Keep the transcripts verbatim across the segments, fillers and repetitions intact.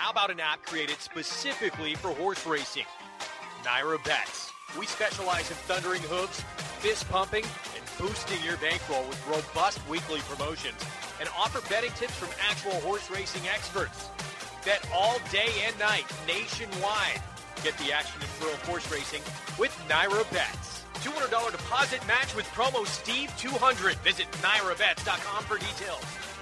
How about an app created specifically for horse racing? Naira Bets. We specialize in thundering hooves, fist pumping, and boosting your bankroll with robust weekly promotions and offer betting tips from actual horse racing experts. Bet all day and night nationwide. Get the action and thrill of horse racing with Naira Bets. two hundred dollars deposit match with promo Steve two hundred. Visit naira bets dot com for details.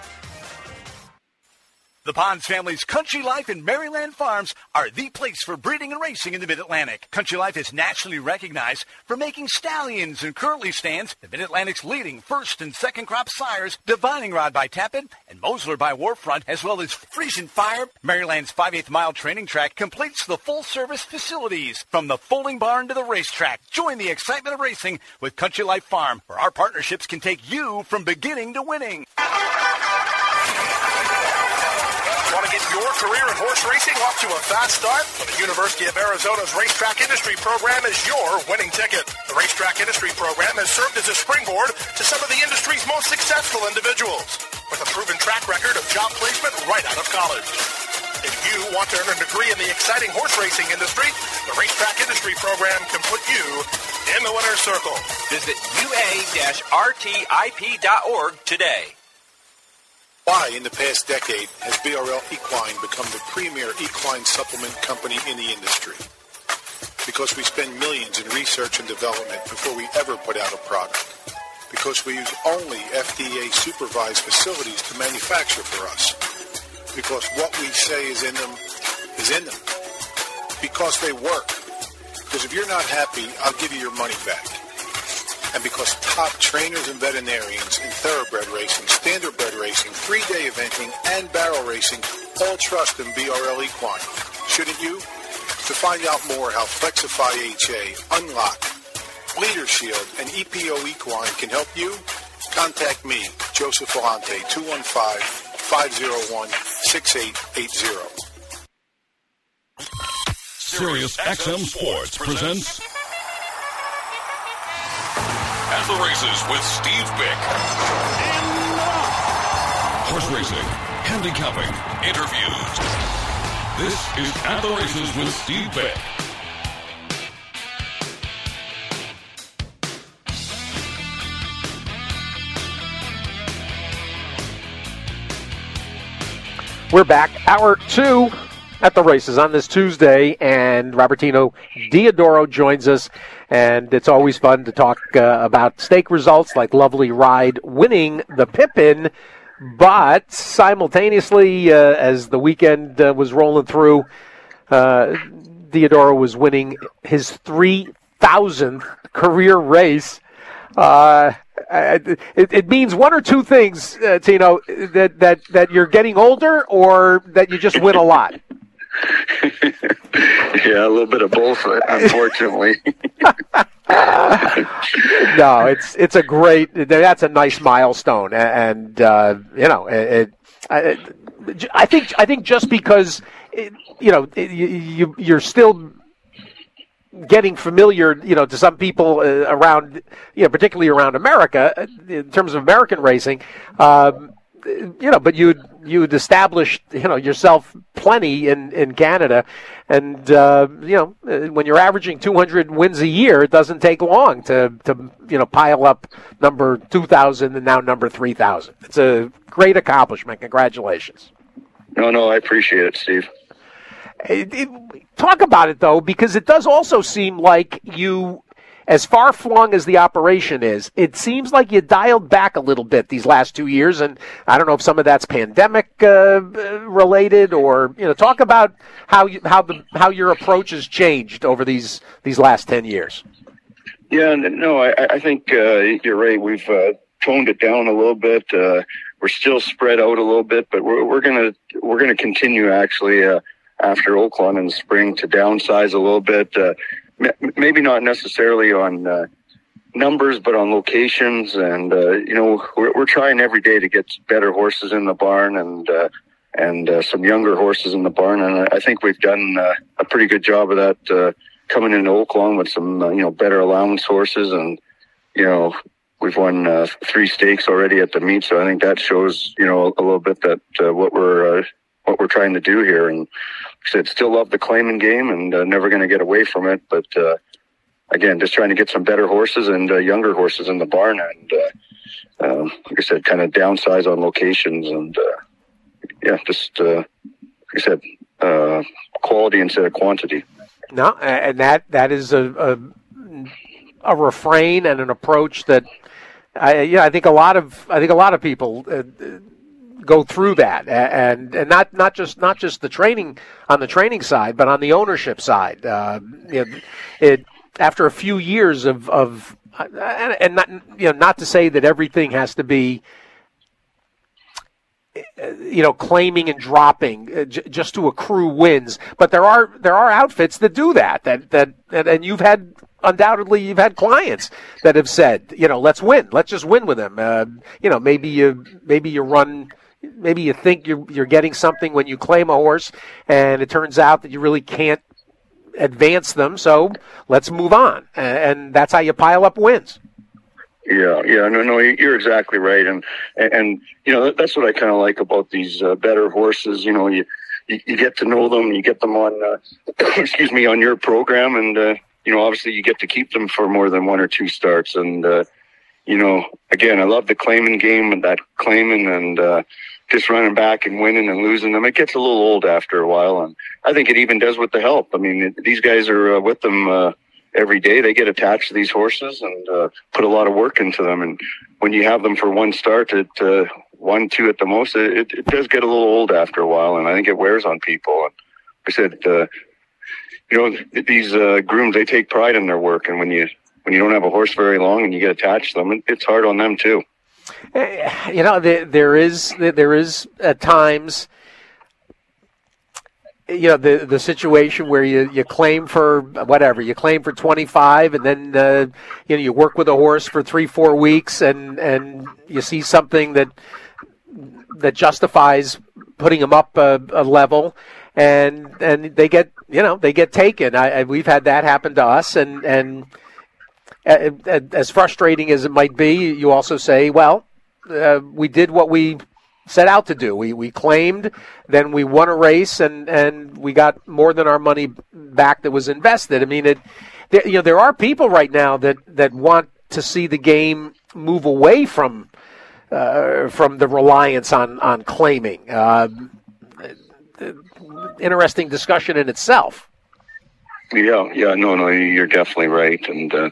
The Ponds family's Country Life and Maryland Farms are the place for breeding and racing in the Mid-Atlantic. Country Life is nationally recognized for making stallions and curly stands, the Mid-Atlantic's leading first and second crop sires, Divining Rod by Tappan and Mosler by Warfront, as well as Friesian Fire. Maryland's five eighths mile training track completes the full-service facilities from the folding barn to the racetrack. Join the excitement of racing with Country Life Farm, where our partnerships can take you from beginning to winning. Want to get your career in horse racing off to a fast start? Well, the University of Arizona's Racetrack Industry Program is your winning ticket. The Racetrack Industry Program has served as a springboard to some of the industry's most successful individuals, with a proven track record of job placement right out of college. If you want to earn a degree in the exciting horse racing industry, the Racetrack Industry Program can put you in the winner's circle. Visit U A R T I P dot org today. Why, in the past decade, has B R L Equine become the premier equine supplement company in the industry? Because we spend millions in research and development before we ever put out a product. Because we use only F D A-supervised facilities to manufacture for us. Because what we say is in them is in them. Because they work. Because if you're not happy, I'll give you your money back. And because top trainers and veterinarians in thoroughbred racing, standardbred racing, three-day eventing, and barrel racing all trust in B R L Equine. Shouldn't you? To find out more how Flexify H A, Unlock, Leader Shield, and E P O Equine can help you, contact me, Joseph Volante, two one five, five oh one, six eight eight zero. Sirius X M Sports presents At the Races with Steve Bick. Horse racing, handicapping, Interviews. This is At the Races with Steve Bick. We're back, hour two at the Races on this Tuesday, and Robertino Diodoro joins us, and it's always fun to talk uh, about stake results like Lovely Ride winning the Pippin, but simultaneously, uh, as the weekend uh, was rolling through, uh, Diodoro was winning his three thousandth career race. Uh, it, it means one or two things, uh, Tino, that, that, that you're getting older or that you just win a lot. Yeah, a little bit of both, unfortunately. No, it's it's a great. That's a nice milestone, and uh, you know, it, it, I think I think just because it, you know it, you you're still getting familiar, you know, to some people uh, around, you know, particularly around America in terms of American racing. Um, You know, but you'd you'd established, you know, yourself plenty in, in Canada, and uh, you know, when you're averaging two hundred wins a year, it doesn't take long to to you know pile up number two thousand and now number three thousand. It's a great accomplishment. Congratulations. No, no, I appreciate it, Steve. It, it, talk about it though, because it does also seem like you, as far-flung as the operation is, it seems like you dialed back a little bit these last two years, and I don't know if some of that's pandemic-related, uh, or you know, talk about how you, how the how your approach has changed over these these last ten years. Yeah, no, I, I think uh, you're right. We've uh, toned it down a little bit. Uh, we're still spread out a little bit, but we're we're gonna we're gonna continue actually uh, after Oaklawn in the spring to downsize a little bit. Uh, Maybe not necessarily on uh, numbers, but on locations. And, uh, you know, we're, we're trying every day to get better horses in the barn and uh, and uh, some younger horses in the barn. And I think we've done uh, a pretty good job of that uh, coming into Oaklawn with some, uh, you know, better allowance horses. And, you know, we've won uh, three stakes already at the meet. So I think that shows, you know, a little bit that uh, what we're uh, what we're trying to do here. And like I said, still love the claiming game and uh, never going to get away from it. But uh, again, just trying to get some better horses and uh, younger horses in the barn, and uh, um, like I said, kind of downsize on locations, and uh, yeah, just uh, like I said, uh, quality instead of quantity. No, and that that is a a, a refrain and an approach that I yeah I think a lot of I think a lot of people uh, go through that, and and not not just not just the training on the training side, but on the ownership side. Uh, you know, it after a few years of of and, and not you know not to say that everything has to be, you know, claiming and dropping uh, j- just to accrue wins. But there are there are outfits that do that. That that and, and you've had undoubtedly you've had clients that have said, you know, let's win, let's just win with them. Uh, you know, maybe you maybe you run, maybe you think you're you're getting something when you claim a horse, and it turns out that you really can't advance them. So let's move on, and, and that's how you pile up wins. Yeah, yeah, no, no, you're exactly right, and and, and you know that's what I kind of like about these uh, better horses. You know, you, you you get to know them, you get them on, uh, excuse me, on your program, and uh, you know, obviously you get to keep them for more than one or two starts, and uh, you know, again, I love the claiming game and that claiming and uh, just running back and winning and losing them. It gets a little old after a while, and I think it even does with the help. I mean, these guys are uh, with them. Uh, Every day they get attached to these horses and uh, put a lot of work into them. And when you have them for one start, at uh, one, two at the most, it, it does get a little old after a while. And I think it wears on people. And like I said, uh, you know, these uh, grooms, they take pride in their work. And when you when you don't have a horse very long and you get attached to them, it's hard on them too. You know, there, there is there is at times, you know, the the situation where you, you claim for whatever, you claim for twenty-five, and then, uh, you know, you work with a horse for three, four weeks, and, and you see something that that justifies putting them up a, a level, and and they get, you know, they get taken. I, I, we've had that happen to us, and, and as frustrating as it might be, you also say, well, uh, we did what we set out to do. We we claimed, then we won a race, and, and we got more than our money back that was invested. I mean, it. There, you know, there are people right now that, that want to see the game move away from uh, from the reliance on on claiming. Uh, interesting discussion in itself. Yeah, yeah, no, no, you're definitely right, and uh,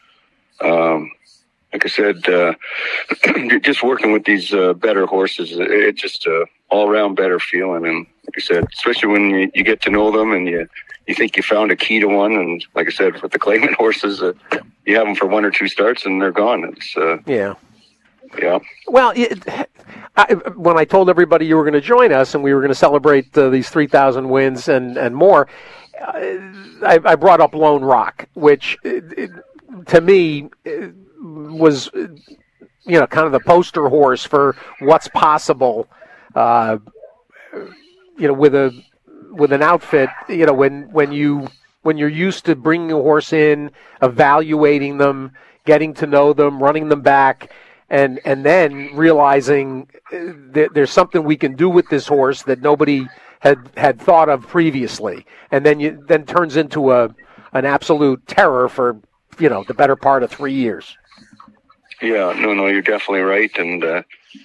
um. Like I said, uh, just working with these uh, better horses, it's just a all-around better feeling. And like I said, especially when you, you get to know them and you, you think you found a key to one. And like I said, with the claiming horses, uh, you have them for one or two starts and they're gone. It's uh, yeah, yeah. Well, it, I, when I told everybody you were going to join us and we were going to celebrate uh, these three thousand wins and and more, uh, I, I brought up Lone Rock, which it, it, to me. It, was, you know, kind of the poster horse for what's possible, uh, you know, with a with an outfit. You know, when when you when you're used to bringing a horse in, evaluating them, getting to know them, running them back, and and then realizing that there's something we can do with this horse that nobody had had thought of previously, and then you then turns into a an absolute terror for, you know, the better part of three years. Yeah, no, no, you're definitely right, and uh,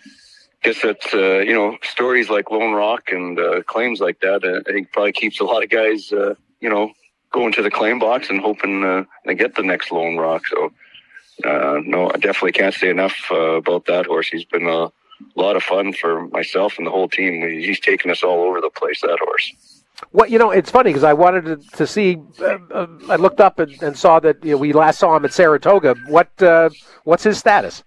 I guess that's uh, you know, stories like Lone Rock and uh, claims like that. Uh, I think probably keeps a lot of guys, uh, you know, going to the claim box and hoping uh, they get the next Lone Rock. So, uh, no, I definitely can't say enough uh, about that horse. He's been a lot of fun for myself and the whole team. He's taken us all over the place, that horse. Well, you know, it's funny because I wanted to, to see. Uh, uh, I looked up and, and saw that, you know, we last saw him at Saratoga. What uh, what's his status?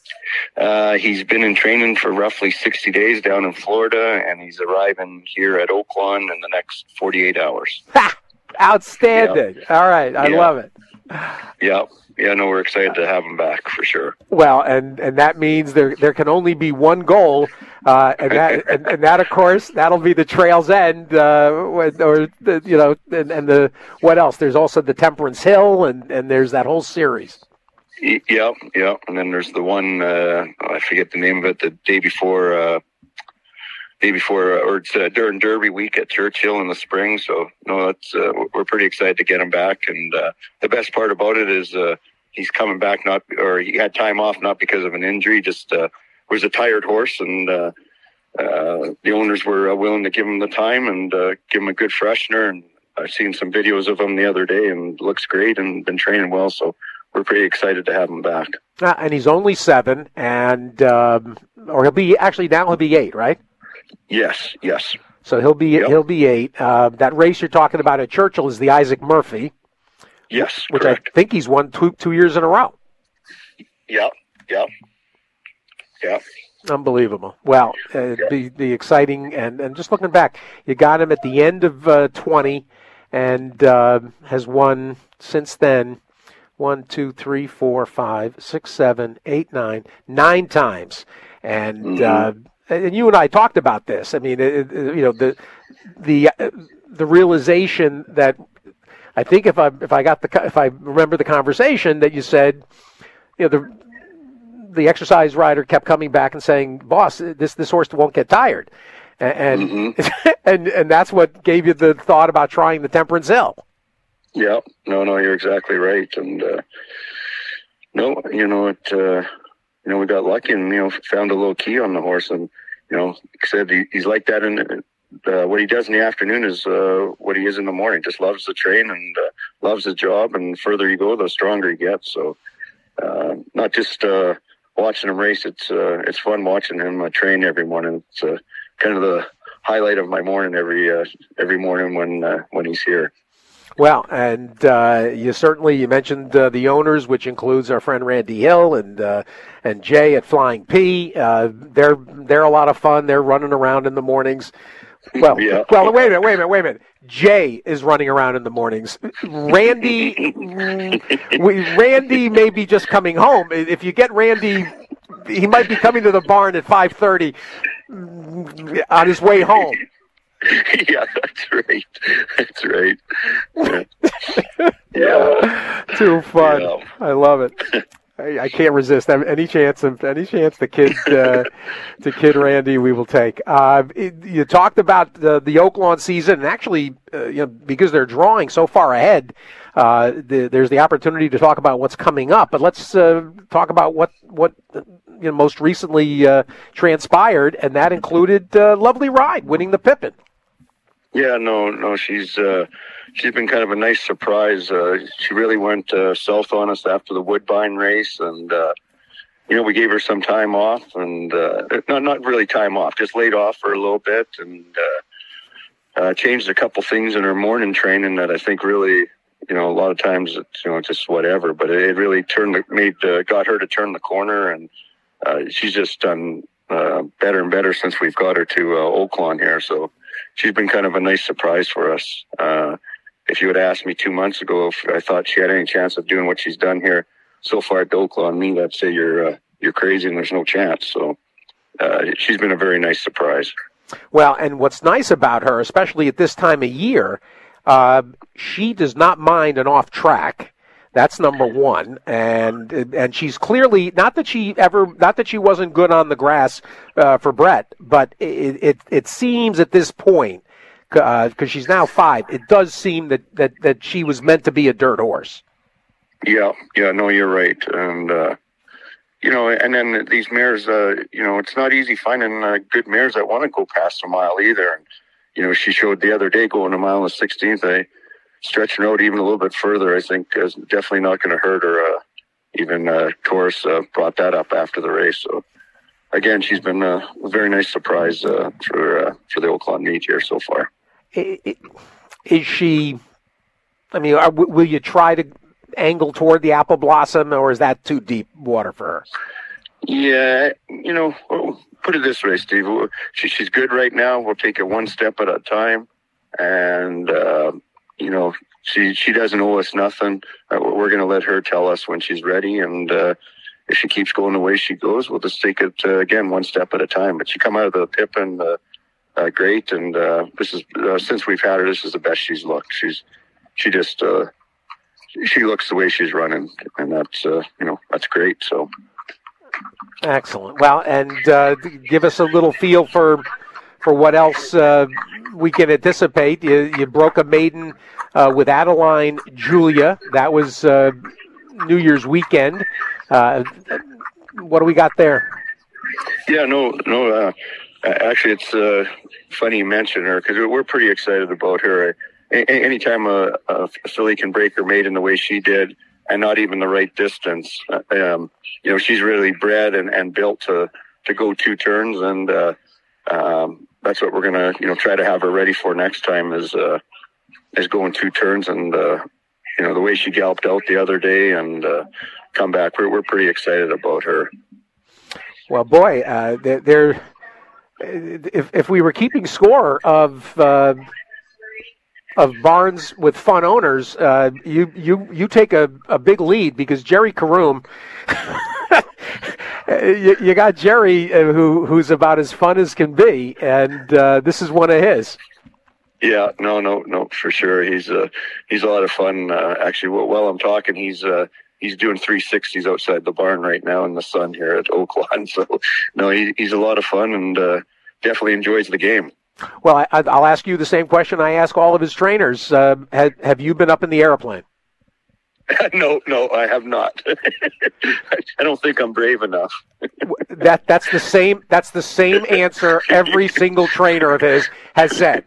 Uh, he's been in training for roughly sixty days down in Florida, and he's arriving here at Oaklawn in the next forty-eight hours. Ha! Outstanding! Yeah. All right, I yeah. love it. Yeah. Yeah, no, we're excited to have him back for sure. Well, and, and that means there there can only be one goal, uh, and that and, and that of course that'll be the Trail's End, uh, or the, you know, and, and the what else? There's also the Temperance Hill, and, and there's that whole series. Yeah, yeah, and then there's the one uh, I forget the name of it. The day before uh, day before, or it's uh, during Derby week at Churchill in the spring. So no, that's uh, we're pretty excited to get him back. And uh, the best part about it is uh, he's coming back not, or he had time off not because of an injury, just uh, was a tired horse, and uh, uh, the owners were uh, willing to give him the time and uh, give him a good freshener. And I've seen some videos of him the other day, and looks great and been training well. So we're pretty excited to have him back. Uh, and he's only seven, and um, or he'll be actually now he'll be eight, right? Yes, yes. So he'll be yep. he'll be eight. Uh, that race you're talking about at Churchill is the Isaac Murphy. Yes, which correct. I think he's won two two years in a row. Yep, yep, yep. Unbelievable. Well, uh, yep. the the exciting and, and just looking back, you got him at the end of uh, twenty, and uh, has won since then. One, two, three, four, five, six, seven, eight, nine, nine times, and. Mm-hmm. Uh, And you and I talked about this. I mean, it, it, you know, the the uh, the realization that I think if I if I got the if I remember the conversation that you said, you know, the the exercise rider kept coming back and saying, "Boss, this this horse won't get tired," and mm-hmm. and and that's what gave you the thought about trying the Temperance Hill. Yeah, no, no, you're exactly right, and uh, no, you know it. Uh, You know, we got lucky and, you know, found a little key on the horse. And, you know, like I said, he, he's like that. In uh, what he does in the afternoon is uh, what he is in the morning. Just loves the train and uh, loves his job. And the further you go, the stronger he gets. So uh, not just uh, watching him race. It's uh, it's fun watching him uh, train every morning. It's uh, kind of the highlight of my morning every uh, every morning when uh, when he's here. Well, and uh, you certainly you mentioned uh, the owners, which includes our friend Randy Hill and uh, and Jay at Flying P. Uh, they're they're a lot of fun. They're running around in the mornings. Well, yeah. well, wait a minute, wait a minute, wait a minute. Jay is running around in the mornings. Randy, Randy may be just coming home. If you get Randy, he might be coming to the barn at five thirty on his way home. Yeah, that's right. That's right. Yeah. yeah. Too fun. Yeah. I love it. I, I can't resist. Any chance of any chance the kid, uh, the kid Randy, we will take. Uh, it, you talked about the, the Oaklawn season, and actually, uh, you know, because they're drawing so far ahead, uh, the, there's the opportunity to talk about what's coming up. But let's uh, talk about what what you know, most recently uh, transpired, and that included uh, Lovely Ride winning the Pippin. Yeah, no, no, she's uh, she's been kind of a nice surprise. Uh, she really went uh, south on us after the Woodbine race, and uh, you know, we gave her some time off, and uh, not not really time off, just laid off for a little bit, and uh, uh, changed a couple things in her morning training that I think really, you know, a lot of times it's, you know, just whatever, but it really turned the, made uh, got her to turn the corner, and uh, she's just done uh, better and better since we've got her to uh, Oaklawn here, so. She's been kind of a nice surprise for us. Uh, if you had asked me two months ago if I thought she had any chance of doing what she's done here so far at Oaklawn, me, I'd say you're uh, you're crazy and there's no chance. So uh, she's been a very nice surprise. Well, and what's nice about her, especially at this time of year, uh, she does not mind an off track. That's number one, and and she's clearly not that she ever not that she wasn't good on the grass uh, for Brett, but it, it it seems at this point because uh, she's now five, it does seem that, that, that she was meant to be a dirt horse. Yeah, yeah, no, you're right, and uh, you know, and then these mares, uh, you know, it's not easy finding uh, good mares that want to go past a mile either. And you know, she showed the other day going a mile and the sixteenth. I stretching out even a little bit further, I think, is definitely not going to hurt her. Uh, even uh, Taurus uh, brought that up after the race. So, again, she's been uh, a very nice surprise uh, for uh, for the Oaklawn meet here so far. Is she, I mean, are, will you try to angle toward the Apple Blossom, or is that too deep water for her? Yeah, you know, put it this way, Steve. She, she's good right now. We'll take it one step at a time. And, uh, you know, she she doesn't owe us nothing. Uh, we're going to let her tell us when she's ready. And uh, if she keeps going the way she goes, we'll just take it, uh, again, one step at a time. But she come out of the Pippin uh, uh, great. And uh, this is uh, since we've had her, this is the best she's looked. She's She just, uh, she looks the way she's running. And that's, uh, you know, that's great. So. Excellent. Well, and uh, give us a little feel for for what else uh, we can anticipate. You, you broke a maiden uh, with Adeline Julia. That was uh, New Year's weekend. Uh, what do we got there? Yeah, no, no. Uh, actually, it's uh, funny you mention her because we're pretty excited about her. A- anytime a, a filly can break her maiden the way she did, and not even the right distance, uh, um, you know, she's really bred and, and built to, to go two turns, and uh, um, that's what we're gonna, you know, try to have her ready for next time is uh, is going two turns, and uh, you know, the way she galloped out the other day and uh, come back, we're we're pretty excited about her. Well, boy, uh, they're, they're if if we were keeping score of. Uh, of barns with fun owners, uh, you, you, you take a, a big lead because Jerry Karoom, you, you got Jerry uh, who, who's about as fun as can be. And, uh, this is one of his. Yeah, no, no, no, for sure. He's, uh, he's a lot of fun. Uh, actually, while I'm talking, he's, uh, he's doing three sixties outside the barn right now in the sun here at Oaklawn. So no, he, he's a lot of fun and, uh, definitely enjoys the game. Well, I, I'll ask you the same question I ask all of his trainers. Uh, have, have you been up in the airplane? no, no, I have not. I don't think I'm brave enough. that that's the same. That's the same answer every single trainer of his has said.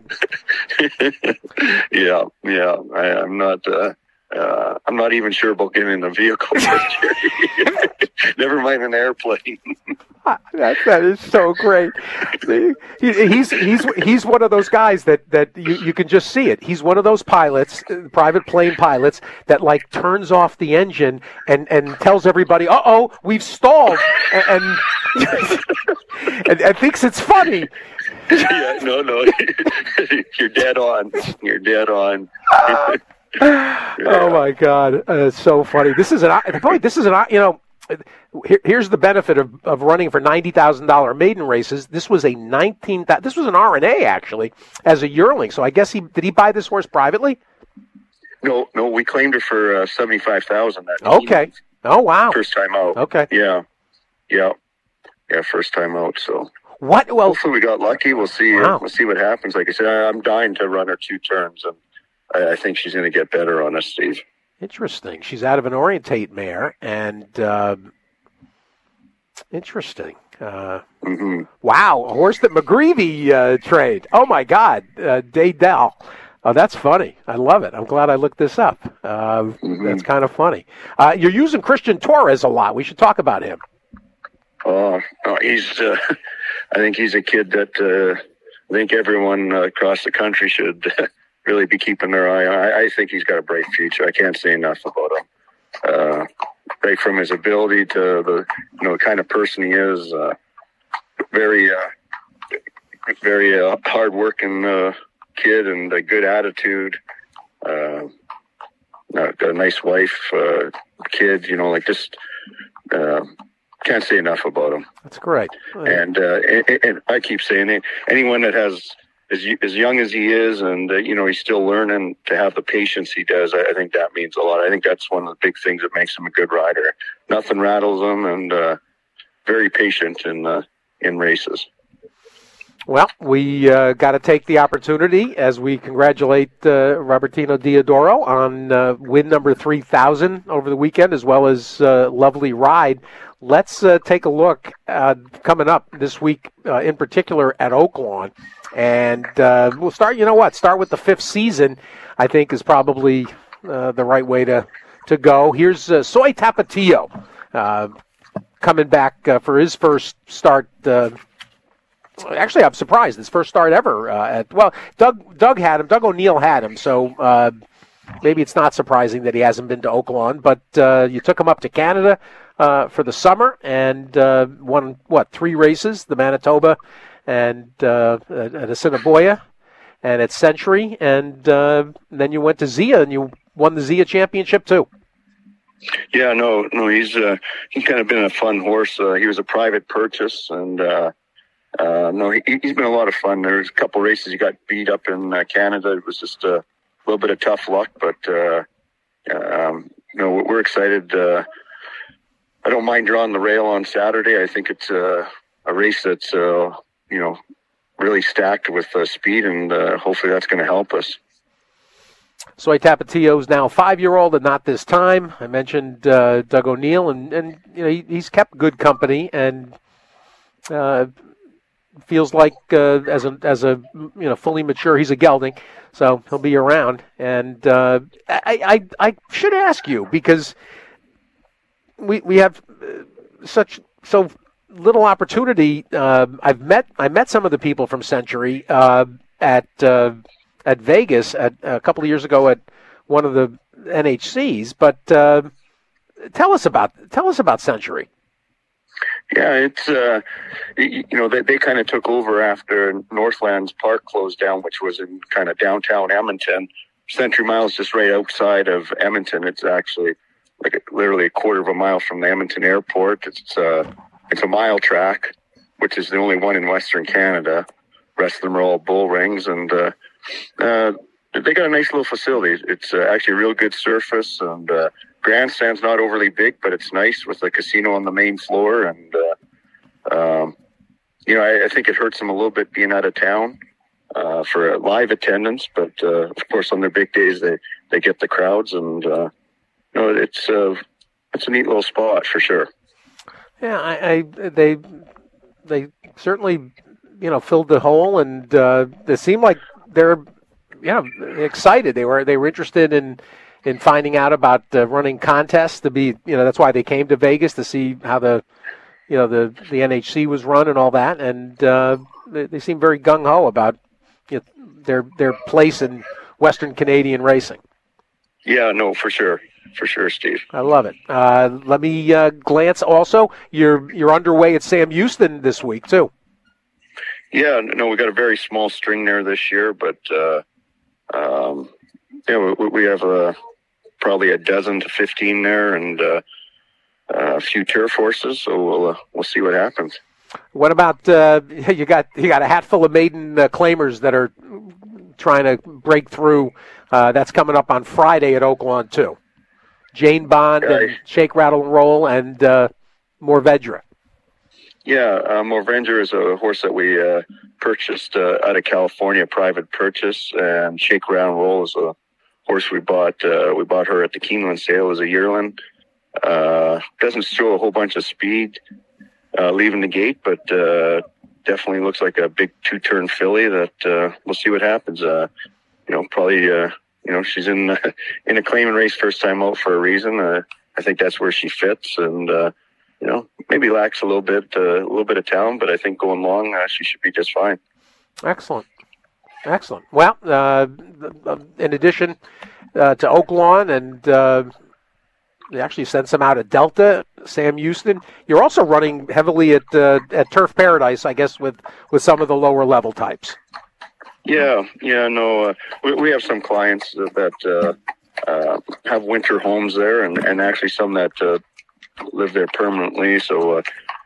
yeah, yeah. I, I'm not. Uh, uh, I'm not even sure about getting in a vehicle. Never mind an airplane. that that is so great. He, he's he's he's one of those guys that, that you, you can just see it. He's one of those pilots, private plane pilots, that like turns off the engine and, and tells everybody, "Uh oh, we've stalled," and and, and and thinks it's funny. Yeah, no, no, you're dead on. You're dead on. Oh my God, uh, it's so funny. This is an boy. This is an you know. Here, here's the benefit of, of running for ninety thousand dollar maiden races. This was a nineteen. This was an R N A actually as a yearling. So I guess he did he buy this horse privately? No, no, we claimed her for uh, seventy five thousand. Okay. Oh wow. First time out. Okay. Yeah, yeah, yeah. First time out. So what? Well, hopefully we got lucky. We'll see. Wow. Uh, we'll see what happens. Like I said, I, I'm dying to run her two turns, and I, I think she's going to get better on us, Steve. Interesting. She's out of an Orientate mare, and uh, interesting. Uh, mm-hmm. Wow, a horse that McGreevy uh, trained. Oh my God, uh, Daydell. Oh, that's funny. I love it. I'm glad I looked this up. Uh, mm-hmm. That's kind of funny. Uh, you're using Christian Torres a lot. We should talk about him. Oh, no, he's. Uh, I think he's a kid that uh, I think everyone uh, across the country should. really be keeping their eye on. I, I think he's got a bright future. I can't say enough about him. Uh, right from his ability to the, you know, the kind of person he is. Uh, very, uh, very uh, hard-working uh, kid and a good attitude. Uh, got a nice wife, uh, kid. You know, like just uh, can't say enough about him. That's great. And, uh, and, and I keep saying it. Anyone that has As, as young as he is, and uh, you know, he's still learning to have the patience he does. I, I think that means a lot. I think that's one of the big things that makes him a good rider. Nothing rattles him, and uh, very patient in uh, in races. Well, we uh, got to take the opportunity as we congratulate uh, Robertino Diodoro on uh, win number three thousand over the weekend, as well as uh, lovely ride. Let's uh, take a look uh, coming up this week, uh, in particular at Oaklawn. And uh, we'll start, you know what, start with the fifth season, I think is probably uh, the right way to, to go. Here's uh, Soy Tapatio uh, coming back uh, for his first start. Uh, actually, I'm surprised. His first start ever. Uh, at Well, Doug Doug had him. Doug O'Neill had him. So uh, maybe it's not surprising that he hasn't been to Oaklawn. But uh, you took him up to Canada uh, for the summer and uh, won, what, three races, the Manitoba and uh, at Assiniboia and at Century, and uh, then you went to Zia and you won the Zia Championship too. Yeah, no, no, he's uh, he's kind of been a fun horse. Uh, he was a private purchase, and uh, uh, no, he, he's been a lot of fun. There's a couple races he got beat up in uh, Canada. It was just a little bit of tough luck, but uh, um, you know, we're excited. Uh, I don't mind drawing the rail on Saturday. I think it's uh, a race that's. Uh, you know, really stacked with uh, speed, and uh, hopefully that's going to help us. Soy Tapatio's now a five-year-old, and not this time. I mentioned uh, Doug O'Neill, and, and you know he, he's kept good company, and uh, feels like uh, as a as a you know fully mature, he's a gelding, so he'll be around. And uh, I, I I should ask you, because we we have such so little opportunity. Uh, I've met I met some of the people from Century uh, at. Uh, at Vegas at, a couple of years ago at one of the N H Cs, but uh, tell us about tell us about Century. Yeah, it's uh, you know they they kind of took over after Northlands Park closed down, which was in kind of downtown Edmonton. Century Mile is just right outside of Edmonton. It's actually like a, literally a quarter of a mile from the Edmonton airport. It's uh, it's a mile track, which is the only one in Western Canada. The rest of them are all bull rings, and uh, Uh, they got a nice little facility. It's uh, actually a real good surface, and uh, grandstand's not overly big, but it's nice with the casino on the main floor. And uh, um, you know, I, I think it hurts them a little bit being out of town uh, for live attendance, but uh, of course on their big days they, they get the crowds, and uh, you know, it's uh, it's a neat little spot for sure. Yeah, I, I they they certainly you know filled the hole, and uh, they seem like they're, you know, excited. They were they were interested in, in finding out about uh, running contests to be, you know, that's why they came to Vegas to see how the, you know, the, the N H C was run and all that. And uh, they, they seem very gung ho about you know, their their place in Western Canadian racing. Yeah, no, for sure, for sure, Steve. I love it. Uh, let me uh, glance also. You're you're underway at Sam Houston this week too. Yeah, no, we got a very small string there this year, but uh, um, yeah, we, we have uh, probably a dozen to fifteen there, and uh, a few turf horses. So we'll uh, we'll see what happens. What about uh, you got you got a hat full of maiden uh, claimers that are trying to break through? Uh, that's coming up on Friday at Oaklawn too. Jane Bond Guys. and Shake, Rattle, and Roll, and uh, Morvedra. Yeah, uh, Morvedra is a horse that we uh, purchased uh, out of California, private purchase, and Shake, Rattle, and Roll is a horse we bought. Uh, we bought her at the Keeneland sale as a yearling. Uh, doesn't show a whole bunch of speed uh, leaving the gate, but uh, definitely looks like a big two-turn filly that uh, we'll see what happens. Uh, you know, probably, uh, you know, she's in uh, in a claiming race first time out for a reason. Uh, I think that's where she fits, and uh, you know, maybe lacks a little bit, uh, a little bit of talent, but I think going long, uh, she should be just fine. Excellent, excellent. Well, uh, in addition uh, to Oaklawn, and uh, they actually sent some out at Delta, Sam Houston. You're also running heavily at uh, at Turf Paradise, I guess, with, with some of the lower level types. Yeah, yeah, no, uh, we, we have some clients that uh, uh, have winter homes there, and, and actually some that uh, live there permanently. So, uh,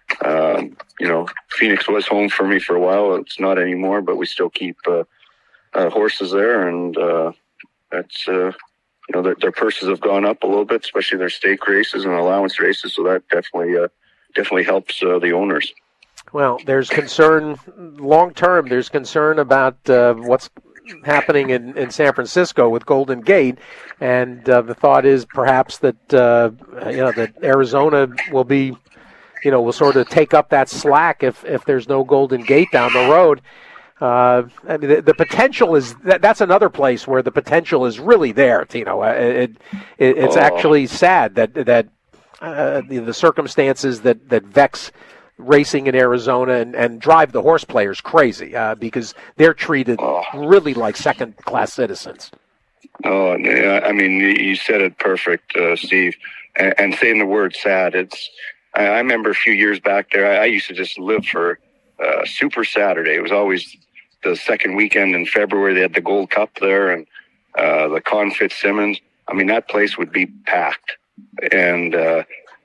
um, you know, Phoenix was home for me for a while. It's not anymore, but we still keep uh, uh, horses there, and uh, that's uh, you know their, their purses have gone up a little bit, especially their stake races and allowance races. So that definitely uh, definitely helps uh, the owners. Well, there's concern long term. There's concern about uh, what's happening in, in San Francisco with Golden Gate, and uh, the thought is perhaps that uh, you know that Arizona will be, you know, will sort of take up that slack if, if there's no Golden Gate down the road. Uh, I mean, the, the potential is that, that's another place where the potential is really there. You know, it, it it's oh. actually sad that that uh, the, the circumstances that that vex racing in Arizona and, and drive the horse players crazy uh, because they're treated oh. really like second-class citizens. Oh, I mean, you said it perfect, uh, Steve. And, and saying the word sad, it's. I, I remember a few years back there, I, I used to just live for uh, Super Saturday. It was always the second weekend in February. They had the Gold Cup there and uh, the Con Fitzsimmons. I mean, that place would be packed. And, uh,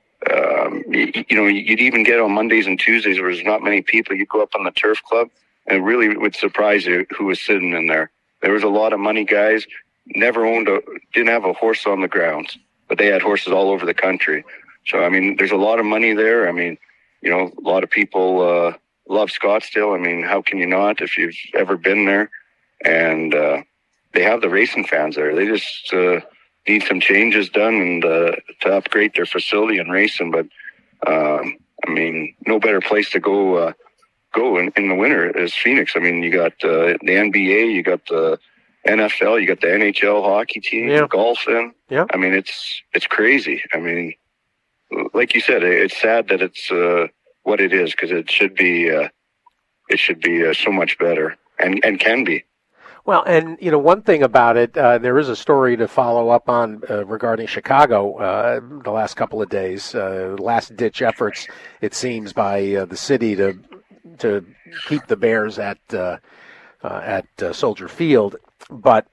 Um, you, you know, you'd even get on Mondays and Tuesdays where there's not many people. You'd go up on the turf club, and it really would surprise you who was sitting in there. There was a lot of money guys, never owned a, didn't have a horse on the grounds, but they had horses all over the country. So, I mean, there's a lot of money there. I mean, you know, a lot of people, uh, love Scottsdale. I mean, how can you not if you've ever been there? And uh, they have the racing fans there. They just uh, need some changes done and uh, to upgrade their facility and racing. But um, I mean, no better place to go uh, go in, in the winter is Phoenix. I mean, you got uh, the N B A, you got the N F L, you got the N H L hockey team, yeah. golfing. Yeah. I mean, it's it's crazy. I mean, like you said, it's sad that it's uh, what it is, because it should be uh, it should be uh, so much better and, and can be. Well, and, you know, one thing about it, uh, there is a story to follow up on uh, regarding Chicago uh, the last couple of days. Uh, last-ditch efforts, it seems, by uh, the city to to keep the Bears at uh, uh, at uh, Soldier Field. But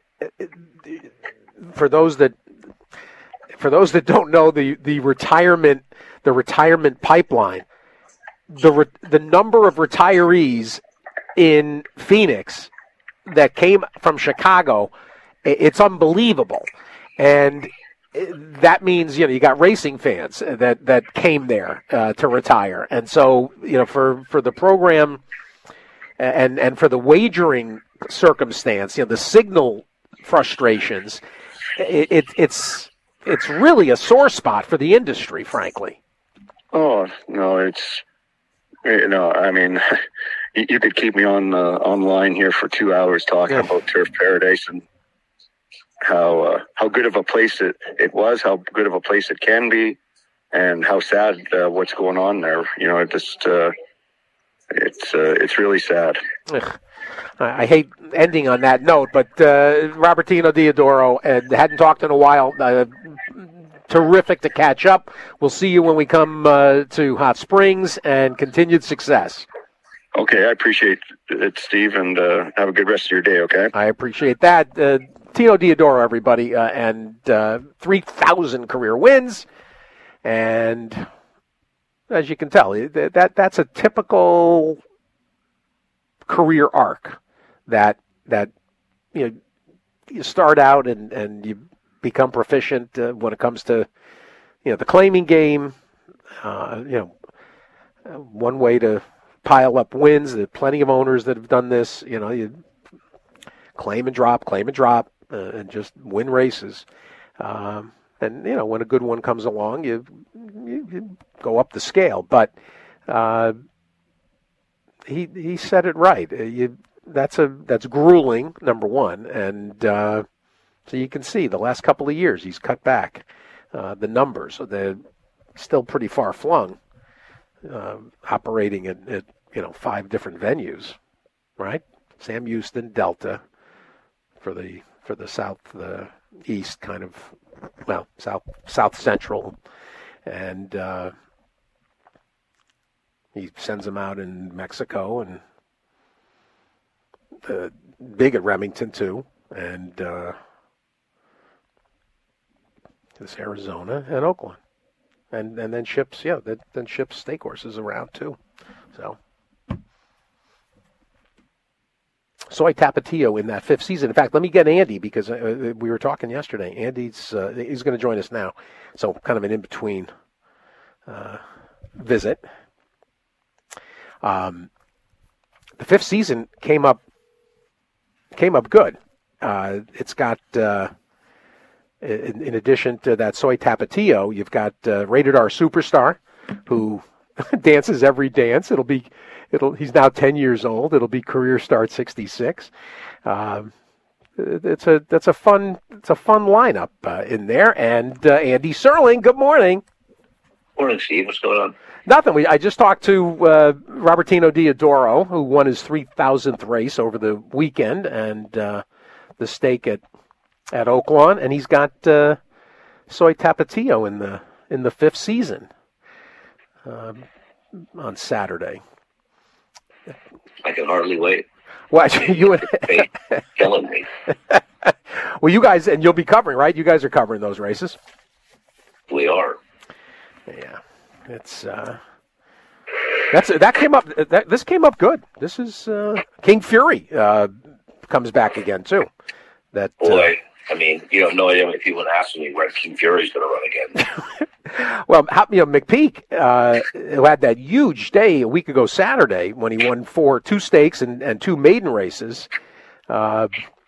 for those that for those that don't know the, the retirement the retirement pipeline, the re- the number of retirees in Phoenix that came from Chicago, it's unbelievable. And that means, you know, you got racing fans that, that came there uh, to retire. And so, you know, for, for the program and, and for the wagering circumstance, you know, the signal frustrations, it, it, it's it's really a sore spot for the industry, frankly. Oh, no, it's, you know, I mean, you could keep me on uh, online here for two hours talking yeah. about Turf Paradise and how uh, how good of a place it, it was, how good of a place it can be, and how sad uh, what's going on there. You know, it just uh, it's uh, it's really sad. Ugh. I hate ending on that note, but uh, Robertino Diodoro, uh, hadn't talked in a while. Uh, terrific to catch up. We'll see you when we come uh, to Hot Springs, and continued success. Okay, I appreciate it, Steve, and uh, have a good rest of your day, okay? I appreciate that. Uh, Tino Diodoro, everybody, uh, and uh, three thousand career wins. And as you can tell, that that's a typical career arc that, that you know, you start out and, and you become proficient uh, when it comes to, you know, the claiming game. Uh, you know, one way to pile up wins. There are plenty of owners that have done this. You know, you claim and drop, claim and drop, uh, and just win races. Um, and, you know, when a good one comes along, you, you, you go up the scale. But uh, he he said it right. You, that's a that's grueling, number one. And uh, so you can see the last couple of years he's cut back uh, the numbers. They're still pretty far flung. Uh, operating at, at you know five different venues, right? Sam Houston, Delta, for the for the south the east kind of well south south central, and uh, he sends them out in Mexico and the big at Remington too, and uh, this Arizona and Oakland. And and then ships, yeah, then, then ships stake horses around too. So, Soy Tapatio in that fifth season. In fact, let me get Andy, because uh, we were talking yesterday. Andy's uh, he's going to join us now, so kind of an in between uh, visit. Um, the fifth season came up came up good. Uh, it's got. Uh, In, in addition to that Soy Tapatio, you've got uh, Rated R Superstar, who dances every dance. It'll be, it'll. He's now ten years old. It'll be career start sixty-six. Um, it's a that's a fun it's a fun lineup uh, in there. And uh, Andy Serling, good morning. Morning, Steve. What's going on? Nothing. We I just talked to uh, Robertino Diodoro, who won his three thousandth race over the weekend, and uh, the stake at. At Oaklawn, and he's got uh, Soy Tapatio in the in the fifth season um, on Saturday. I can hardly wait. Well, you and killing me. Well, you guys, and you'll be covering, right? You guys are covering those races. We are. Yeah, it's uh, that's that came up. That, this came up good. This is uh, King Fury uh, comes back again too. That boy. Uh, I mean, you have no idea how many people ask me where King Fury's going to run again. Well, how, you know, McPeak, uh, who had that huge day a week ago Saturday when he won four, two stakes and, and two maiden races. Uh,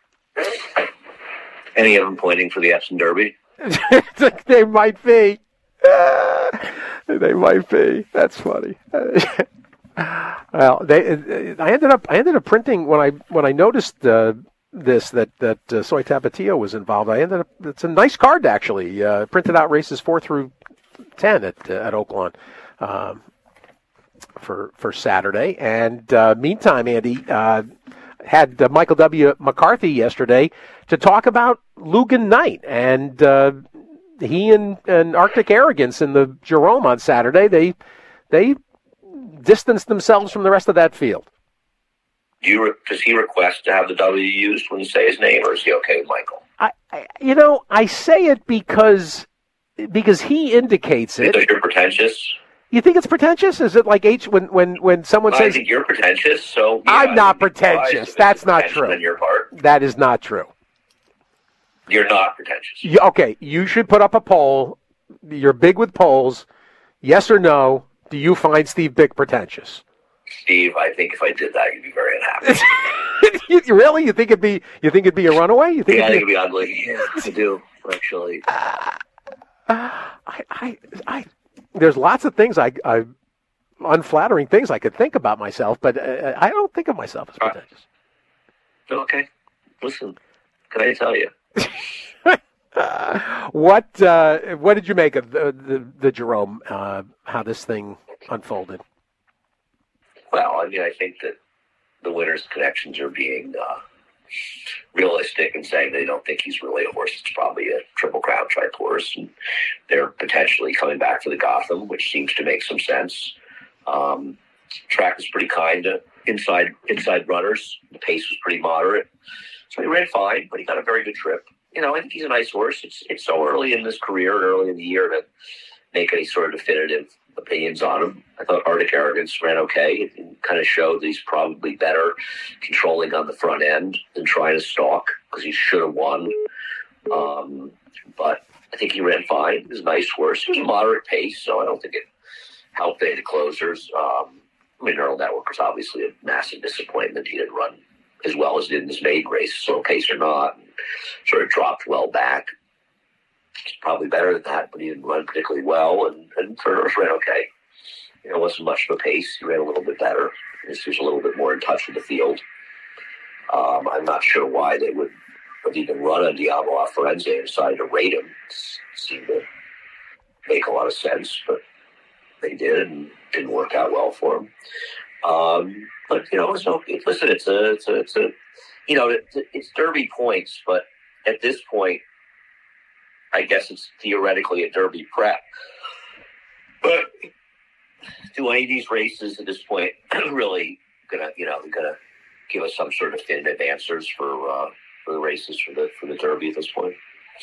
Any of them pointing for the Epsom Derby? They might be. Uh, they might be. That's funny. Well, they. I ended up. I ended up printing when I when I noticed uh, this that that uh, Soy Tapatio was involved. I ended up. It's a nice card actually. Uh, printed out races four through ten at uh, at Oaklawn um, for for Saturday. And uh, meantime, Andy uh, had uh, Michael W. McCarthy yesterday to talk about Lugan Knight, and uh, he and, and Arctic Arrogance in the Jerome on Saturday. They they distanced themselves from the rest of that field. Do you re- does he request to have the W used when you say his name, or is he okay with Michael? I, I you know, I say it because because he indicates it. Because you're pretentious. You think it's pretentious? Is it like H when when when someone well, says? I think you're pretentious. So yeah, I'm not pretentious. That's not true. On your part. That is not true. You're not pretentious. You, okay, you should put up a poll. You're big with polls. Yes or no? Do you find Steve Bick pretentious? Steve, I think if I did that, you'd be very unhappy. you, you really? You think it'd be? You think it'd be a runaway? You think? Yeah, I it'd think it'd be ugly. Yeah, I do actually. Uh, I, I, I. There's lots of things I, I, unflattering things I could think about myself, but uh, I don't think of myself as pretentious. Uh, okay, listen. Can I tell you? uh, what uh, What did you make of the the, the Jerome? Uh, how this thing unfolded? Well, I mean, I think that the winner's connections are being uh, realistic and saying they don't think he's really a horse. It's probably a Triple Crown type horse, and they're potentially coming back to the Gotham, which seems to make some sense. Um, track was pretty kind to inside inside runners. The pace was pretty moderate, so he ran fine, but he got a very good trip. You know, I think he's a nice horse. It's it's so early in his career, early in the year, to make any sort of definitive opinions on him. I thought Arctic Arrogance ran okay. It, it kind of showed that he's probably better controlling on the front end than trying to stalk, because he should have won. Um, but I think he ran fine. It was a nice horse. It was a moderate pace, so I don't think it helped any of the closers. Um, I mean, Neural Network was obviously a massive disappointment. He didn't run as well as did in his maiden race, slow pace or not, and sort of dropped well back. He's probably better than that, but he didn't run particularly well, and, and Turner's ran okay. You know, it wasn't much of a pace. He ran a little bit better. He was a little bit more in touch with the field. Um, I'm not sure why they would have even run a Diablo Forense and decided to rate him. It seemed to make a lot of sense, but they did, and it didn't work out well for him. Um, but, you know, so listen, it's a, it's a, it's a, you know, it's, it's Derby points, but at this point, I guess it's theoretically a Derby prep. But do any of these races at this point really gonna, you know, gonna give us some sort of definitive answers for uh, for the races for the for the Derby at this point?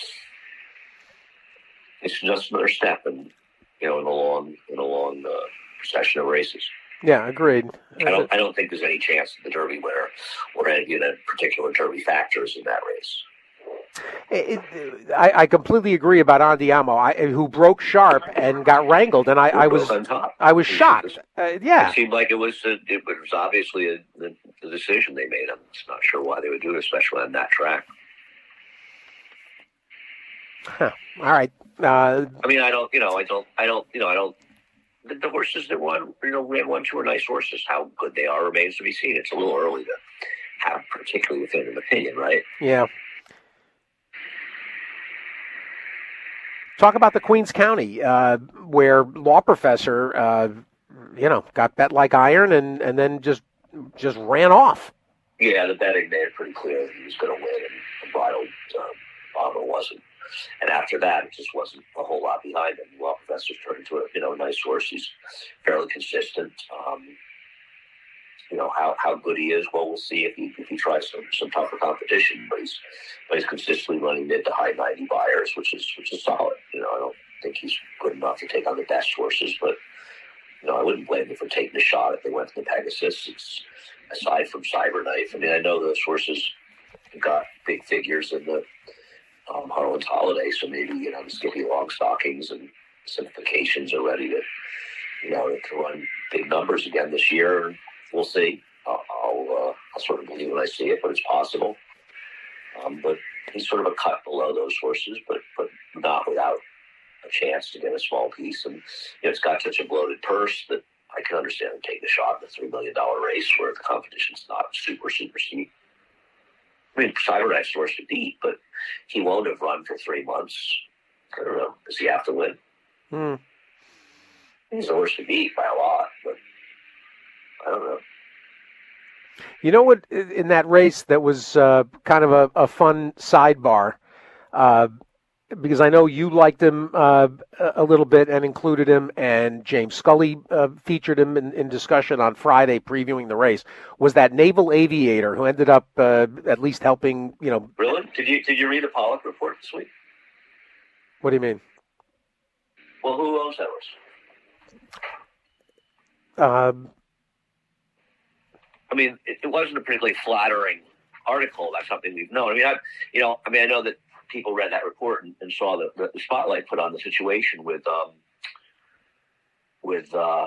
It's just another step in, you know, in a long in a long uh, procession of races. Yeah, agreed. I don't I don't think there's any chance that the Derby winner or any of the particular Derby factors in that race. It, it, I, I completely agree about Andiamo, I, who broke sharp and got wrangled, and I, I was on top. I was shocked. Uh, yeah, it seemed like it was a, it was obviously a, the, the decision they made. I'm just not sure why they would do it, especially on that track. Huh. All right. Uh, I mean, I don't, you know, I don't, I don't, you know, I don't. The, the horses that won, you know, ran one, two are nice horses. How good they are remains to be seen. It's a little early to have particularly within an opinion, right? Yeah. Talk about the Queens County, uh, where Law Professor, uh, you know, got bet like iron and, and then just just ran off. Yeah, the betting made it pretty clear that he was going to win, and the bridle uh, bomber wasn't. And after that, it just wasn't a whole lot behind him. Law Professor's turned into a, you know, a nice horse. He's fairly consistent. Um, you know, how, how good he is, well, we'll see if he if he tries some, some tougher competition. But he's but he's consistently running mid to high ninety buyers, which is which is solid. You know, I don't think he's good enough to take on the best horses, but you know, I wouldn't blame him for taking a shot if they went to the Pegasus. It's aside from Cyberknife. I mean, I know those horses got big figures in the um, Harlan's Holiday, so maybe, you know, the Skippy Long Stockings and simplifications are ready to, you know, to run big numbers again this year. We'll see. I'll, I'll, uh, I'll sort of believe when I see it, but it's possible. Um, but he's sort of a cut below those horses, but but not without a chance to get a small piece. And you know, it's got such a bloated purse that I can understand him taking a shot in a three million dollar race where the competition's not super, super steep. I mean, Cybernet's the horse to beat, but he won't have run for three months. I don't know. Does he have to win? Hmm. He's the horse to beat by a lot, but I don't know. You know what, in that race that was uh, kind of a, a fun sidebar, uh, because I know you liked him uh, a little bit and included him, and James Scully uh, featured him in, in discussion on Friday previewing the race, was that Naval Aviator who ended up uh, at least helping, you know. Really? Did you did you read the Pollock report this week? What do you mean? Well, who owns that horse? Um. I mean, it, it wasn't a particularly flattering article. That's something we've known. I mean, I, you know, I mean, I know that people read that report and, and saw the, the spotlight put on the situation with, um, with, uh,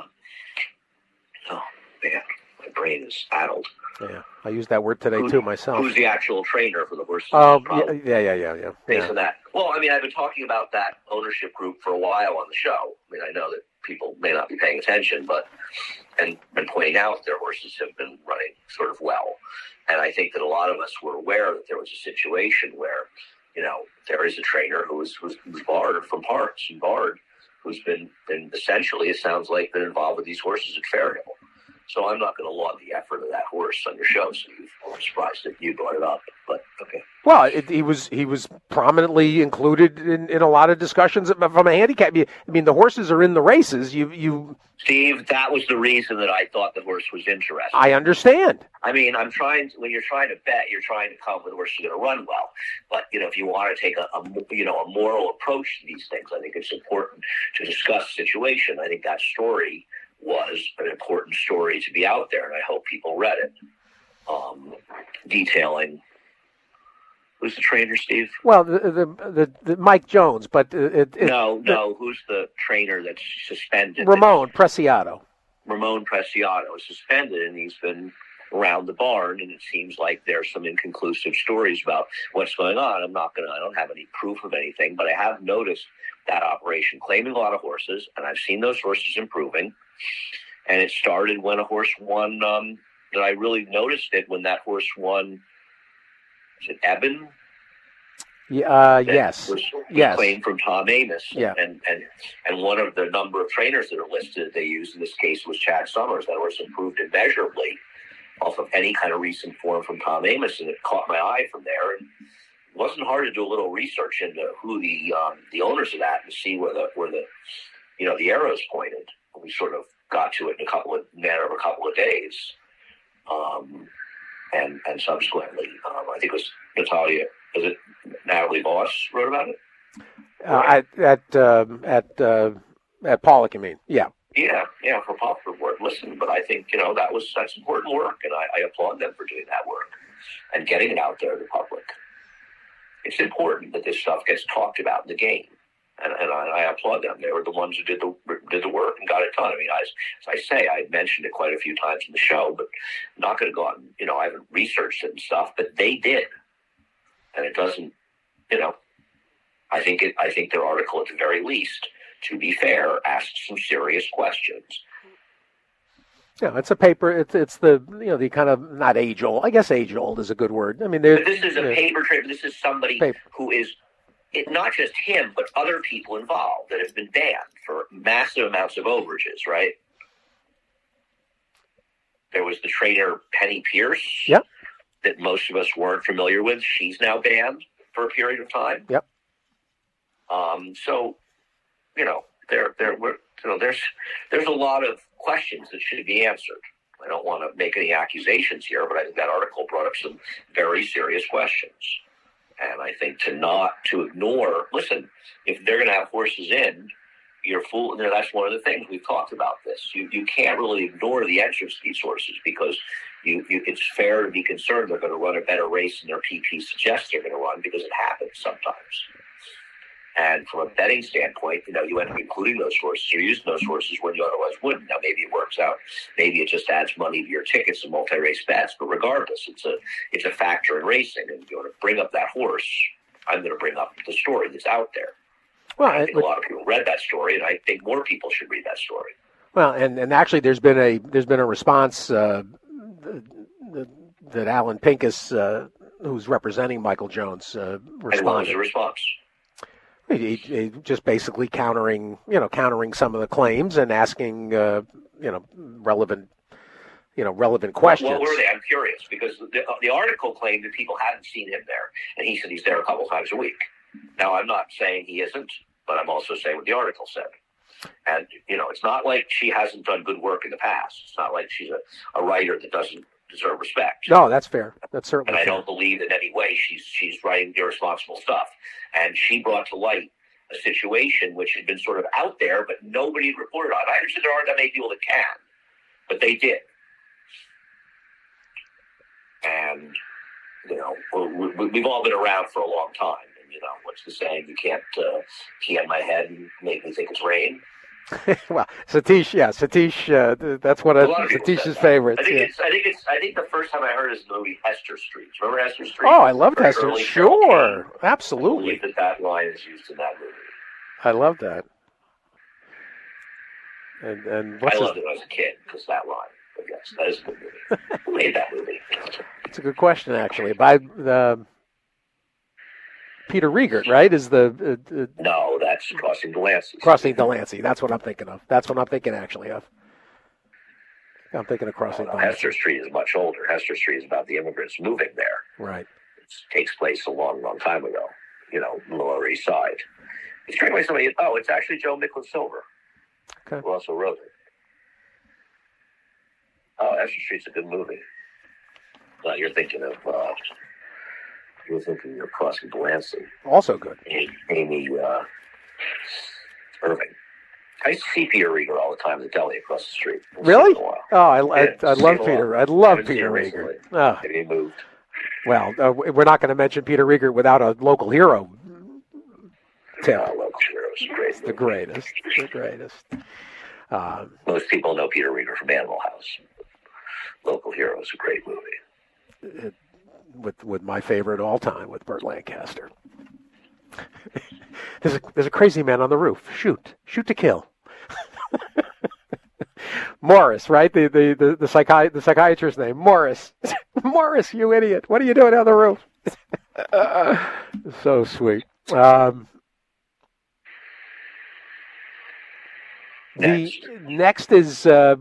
oh man, my brain is addled. Yeah, I used that word today Who, too myself. Who's the actual trainer for the horse? Oh, yeah, yeah, yeah, yeah, yeah. Based yeah. on that. Well, I mean, I've been talking about that ownership group for a while on the show. I mean, I know that people may not be paying attention, but and been pointing out their horses have been running sort of well. And I think that a lot of us were aware that there was a situation where, you know, there is a trainer who was, who's, who's barred from parts and barred, who's been, been essentially, it sounds like, been involved with these horses at Fairhill. So I'm not going to laud the effort of that horse on your show, Steve. I'm surprised that you brought it up, but okay. Well, it, he was he was prominently included in, in a lot of discussions from a handicap. I mean, the horses are in the races. You you. Steve, that was the reason that I thought the horse was interesting. I understand. I mean, I'm trying to, when you're trying to bet, you're trying to come with a horse who's going to run well. But you know, if you want to take a, a you know a moral approach to these things, I think it's important to discuss the situation. I think that story was an important story to be out there, and I hope people read it. Um, detailing who's the trainer, Steve? Well, the the, the, the Mike Jones, but it, it no, the, no. Who's the trainer that's suspended? Ramon Preciado. Ramon Preciado is suspended, and he's been around the barn, and it seems like there's some inconclusive stories about what's going on. I'm not gonna. I don't have any proof of anything, but I have noticed that operation claiming a lot of horses, and I've seen those horses improving. And it started when a horse won, um, that I really noticed it when that horse won, is it Eben? Yeah, uh, that yes. Was yes. claimed from Tom Amis. Yeah. And, and, and one of the number of trainers that are listed that they used in this case was Chad Summers. That horse improved immeasurably off of any kind of recent form from Tom Amis, and it caught my eye from there. And it wasn't hard to do a little research into who the um, the owners of that and see where the where the you know the arrows pointed. We sort of got to it in a couple of matter of a couple of days, um, and and subsequently, um, I think it was Natalia, was it Natalie Voss wrote about it? Uh, at at uh, at uh, at Pollock, you mean? Yeah. Yeah, yeah, for Pollock report. Listen, but I think you know that was that's important work, and I, I applaud them for doing that work and getting it out there to the public. It's important that this stuff gets talked about in the game. And, and I, I applaud them. They were the ones who did the did the work and got it done. I mean, I, as I say, I mentioned it quite a few times in the show, but I'm not going to go out and, you know, I haven't researched it and stuff, but they did. And it doesn't, you know, I think it, I think their article, at the very least, to be fair, asked some serious questions. Yeah, it's a paper. It's it's the you know the kind of not age old. I guess age old is a good word. I mean, but this is a uh, paper trader. This is somebody paper. who is. It, not just him, but other people involved that have been banned for massive amounts of overages, right? There was the trainer Penny Pierce yep. that most of us weren't familiar with. She's now banned for a period of time. Yep. Um, so, you know, there, there, you know, there's, there's a lot of questions that should be answered. I don't want to make any accusations here, but I think that article brought up some very serious questions. And I think to not, to ignore, listen, if they're going to have horses in, you're fool. You know, that's one of the things we've talked about this. You you can't really ignore the entrance to these horses because you, you it's fair to be concerned they're going to run a better race than their P P suggests they're going to run because it happens sometimes. And from a betting standpoint, you know, you end up including those horses or using those horses when you otherwise wouldn't. Now, maybe it works out. Maybe it just adds money to your tickets and multi-race bets. But regardless, it's a it's a factor in racing. And if you want to bring up that horse, I'm going to bring up the story that's out there. Well, I think a lot of people read that story, and I think more people should read that story. Well, and, and actually, there's been a there's been a response uh, that, that Alan Pincus, uh, who's representing Michael Jones, uh, responded. And what was the response? He, he just basically countering, you know, countering some of the claims and asking, uh, you know, relevant, you know, relevant questions. What were they? I'm curious because the, the article claimed that people hadn't seen him there, and he said he's there a couple times a week. Now, I'm not saying he isn't, but I'm also saying what the article said. And, you know, it's not like she hasn't done good work in the past. It's not like she's a, a writer that doesn't deserve respect. No, that's fair. That's certainly And I fair. don't believe in any way she's she's writing irresponsible stuff. And she brought to light a situation which had been sort of out there, but nobody had reported on. I understand there aren't that many people that can, but they did. And, you know, we, we've all been around for a long time. And, you know, what's the saying? You can't uh, pee on my head and make me think it's rain. Well, Satish, yeah, Satish, uh, that's one of, of Satish's favorites. I think, yeah. it's, I think it's. I think the first time I heard is the movie Hester Street. Remember Hester Street? Oh, I loved Very Hester. early Sure, I absolutely. believe that that line is used in that movie. I love that. And and what's I his... loved it when I was a kid because that line. But yes, that is a good movie. Who made that movie? It's a good question, actually. By the Peter Riegert, right? Is the uh, uh, no? That's Crossing Delancey. Crossing Delancey. That's what I'm thinking of. That's what I'm thinking actually of. I'm thinking of Crossing no, no, Delancey. Hester Street is much older. Hester Street is about the immigrants moving there. Right. It takes place a long, long time ago. You know, Lower East Side. It's created by somebody. Oh, it's actually Joe Micklin Silver, okay. who also wrote it. Oh, Hester Street's a good movie. Well, you're thinking of. Uh, You're thinking of Crossing Delancey. Also good. Amy uh, Irving. I used to see Peter Rieger all the time in the deli across the street. Really? Oh, I, I, yeah, I love Peter. I love Peter Rieger. Oh. Maybe he moved. Well, uh, we're not going to mention Peter Rieger without a local hero. Tip. Uh, local heroes, great. The greatest. The greatest. Um, Most people know Peter Rieger from Animal House. Local Hero is a great movie. It, with with my favorite all time with Burt Lancaster. there's a there's a crazy man on the roof. Shoot, shoot to kill. Morris, right? The the the the, psychi- the psychiatrist's name, Morris. Morris, you idiot! What are you doing on the roof? So sweet. Um, next. The next is. Uh,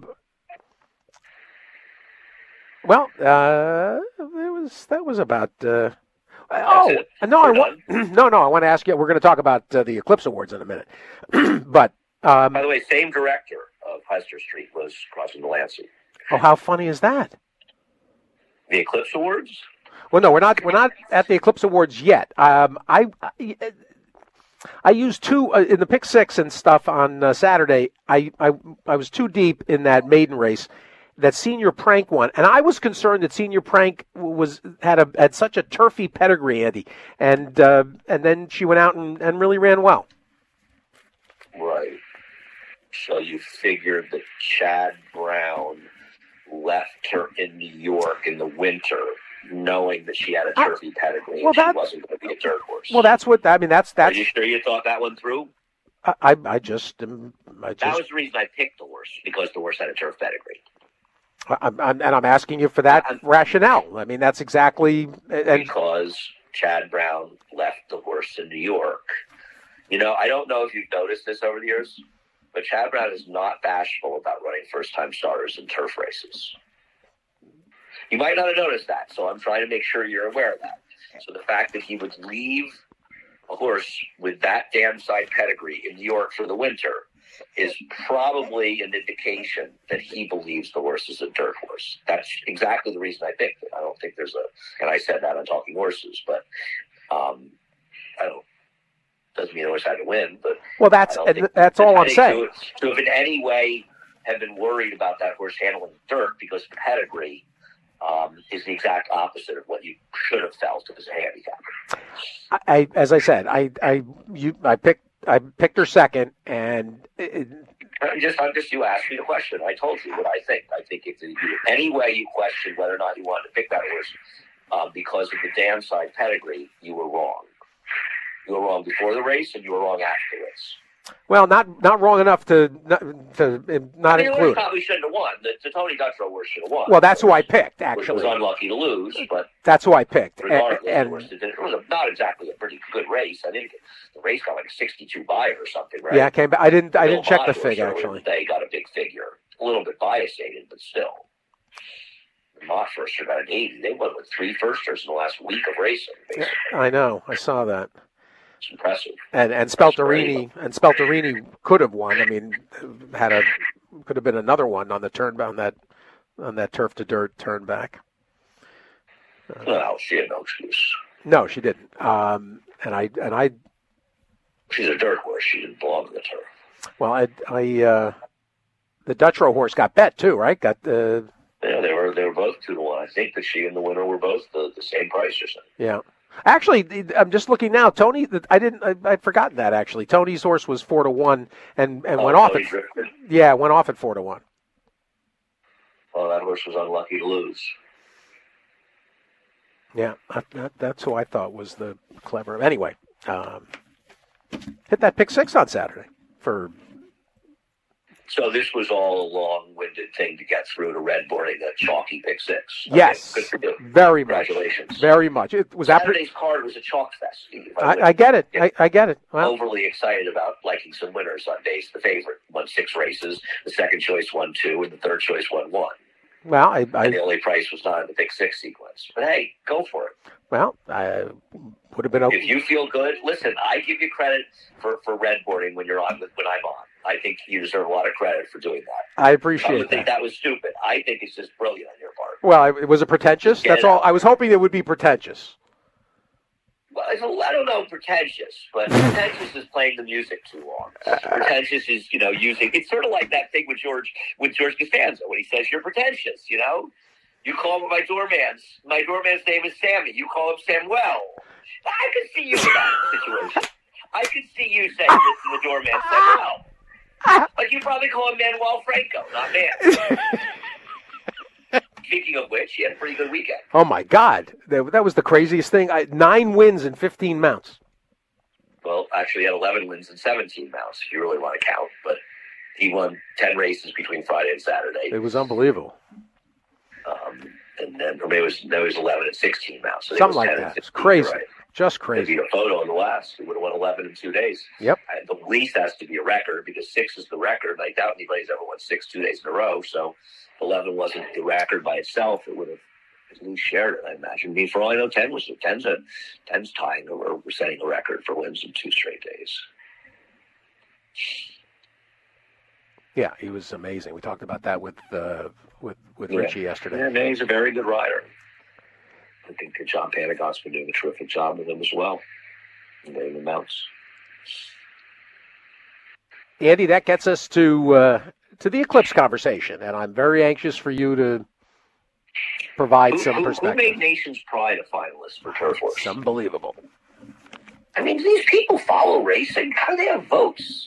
Well, uh, it was that was about. Uh, oh no, I want no, no. I want to ask you. We're going to talk about uh, the Eclipse Awards in a minute, but um, by the way, same director of Hester Street was Crossing Delancey. Oh, how funny is that? The Eclipse Awards? Well, no, we're not. We're not at the Eclipse Awards yet. Um, I, I I used two uh, in the pick six and stuff on uh, Saturday. I, I I was too deep in that maiden race. That Senior Prank won, and I was concerned that Senior Prank was had a had such a turfy pedigree, Andy, and uh, and then she went out and, and really ran well. Right. So you figured that Chad Brown left her in New York in the winter, knowing that she had a turfy I, pedigree, well, and that, she wasn't going to be a dirt horse. Well, that's what I mean. That's that's. Are you sure you thought that one through? I I, I just um, I just. That was the reason I picked the horse because the horse had a turf pedigree. I'm, I'm, and I'm asking you for that I'm, rationale. I mean, that's exactly... And, because Chad Brown left the horse in New York. You know, I don't know if you've noticed this over the years, but Chad Brown is not bashful about running first-time starters in turf races. You might not have noticed that, so I'm trying to make sure you're aware of that. So the fact that he would leave a horse with that damn side pedigree in New York for the winter is probably an indication that he believes the horse is a dirt horse. That's exactly the reason I picked it. I don't think there's a, and I said that on Talking Horses, but um, I don't, doesn't mean the horse had to win, but well, that's think, that's all I'm saying. So, so if in any way have been worried about that horse handling dirt because of pedigree, um, is the exact opposite of what you should have felt as a handicapper. I, as I said, I, I, you, I picked, I picked her second, and it, I'm just, I'm just. You asked me the question. I told you what I think. I think if you, any way you question whether or not you wanted to pick that horse um, because of the Dan side pedigree, you were wrong. You were wrong before the race, and you were wrong afterwards. Well, not not wrong enough to not, to not I mean, include. The probably shouldn't have won. The, the Tony Dutrow horse should have won. Well, that's who I picked, actually. Which was unlucky to lose, but that's who I picked. Regardless, and, and, it was a, not exactly a pretty good race. I think the race got like a sixty-two buy or something, right? Yeah, I came back. I didn't. I Bill didn't check the Bond fig was, actually. They got a big figure, a little bit biased, but still. The Mott firster got an eighty. They went with three firsters in the last week of racing. Basically. I know. I saw that. It's impressive. And and Spelterini and Spelterini could have won. I mean, had a could have been another one on the turn on that on that turf to dirt turn back. Uh, well, she had no excuse. No, she didn't. Um, and I and I. She's a dirt horse. She didn't belong to the turf. Well, I, I uh, the Dutrow horse got bet too, right? Got the. Yeah, they were they were both two to one. I think that she and the winner were both the, the same price or something. Yeah. Actually, I'm just looking now. Tony, I didn't. I, I'd forgotten that. Actually, Tony's horse was four to one, and, and oh, went off Tony at. drifted. Yeah, went off at four to one. Well, that horse was unlucky to lose. Yeah, that, that, that's who I thought was the clever. Anyway, um, hit that pick six on Saturday for. So this was all a long-winded thing to get through to red boarding a chalky pick six. Okay, Yes, good for you. Very much. Congratulations. Very much. It was Saturday's that... card was a chalk fest, Steve. I, I, I get it. I, I get it. Well, overly excited about liking some winners on days. The favorite won six races. The second choice won two, and the third choice won one. Well, I, I and the only price was not in the pick six sequence. But hey, go for it. Well, I would have been okay. If you feel good, listen. I give you credit for for red boarding when you're on when I'm on. I think you deserve a lot of credit for doing that. I appreciate I that. think that was stupid. I think it's just brilliant on your part. Well, it was it pretentious? Get That's it all. out. I was hoping it would be pretentious. Well, it's a, I don't know, pretentious, but pretentious is playing the music too long. Pretentious is, you know, using. It's sort of like that thing with George with George Costanza when he says you're pretentious. You know, you call him my doorman's. My doorman's name is Sammy. You call him Samuel. I could see you in that situation. I could see you saying this to the doorman, Samuel. But you probably call him Manuel Franco, not man. Speaking of which, he had a pretty good weekend. Oh, my God. That, that was the craziest thing. I, nine wins and fifteen mounts. Well, actually, he had eleven wins and seventeen mounts, if you really want to count. But he won ten races between Friday and Saturday. It was unbelievable. Um, and then, or maybe it was, no, it was eleven and sixteen mounts. So Something like that. It's crazy. Right. Just crazy. If you a photo in the last, he would have won eleven in two days. Yep. And the least has to be a record because six is the record. I doubt anybody's ever won six two days in a row. So eleven wasn't the record by itself. It would have at least shared it, I imagine. I mean, for all I know, ten was ten's a ten's tying or setting a record for wins in two straight days. Yeah, he was amazing. We talked about that with uh, with with yeah. Richie yesterday. Yeah, man, he's a very good rider. I think John Panagott's been doing a terrific job with him as well. And getting the mounts. Andy, that gets us to uh, to the Eclipse conversation, and I'm very anxious for you to provide who, some who, perspective. Who made Nation's Pride a finalist for Turf Horse? It's unbelievable. I mean, these people follow racing. How do they have votes?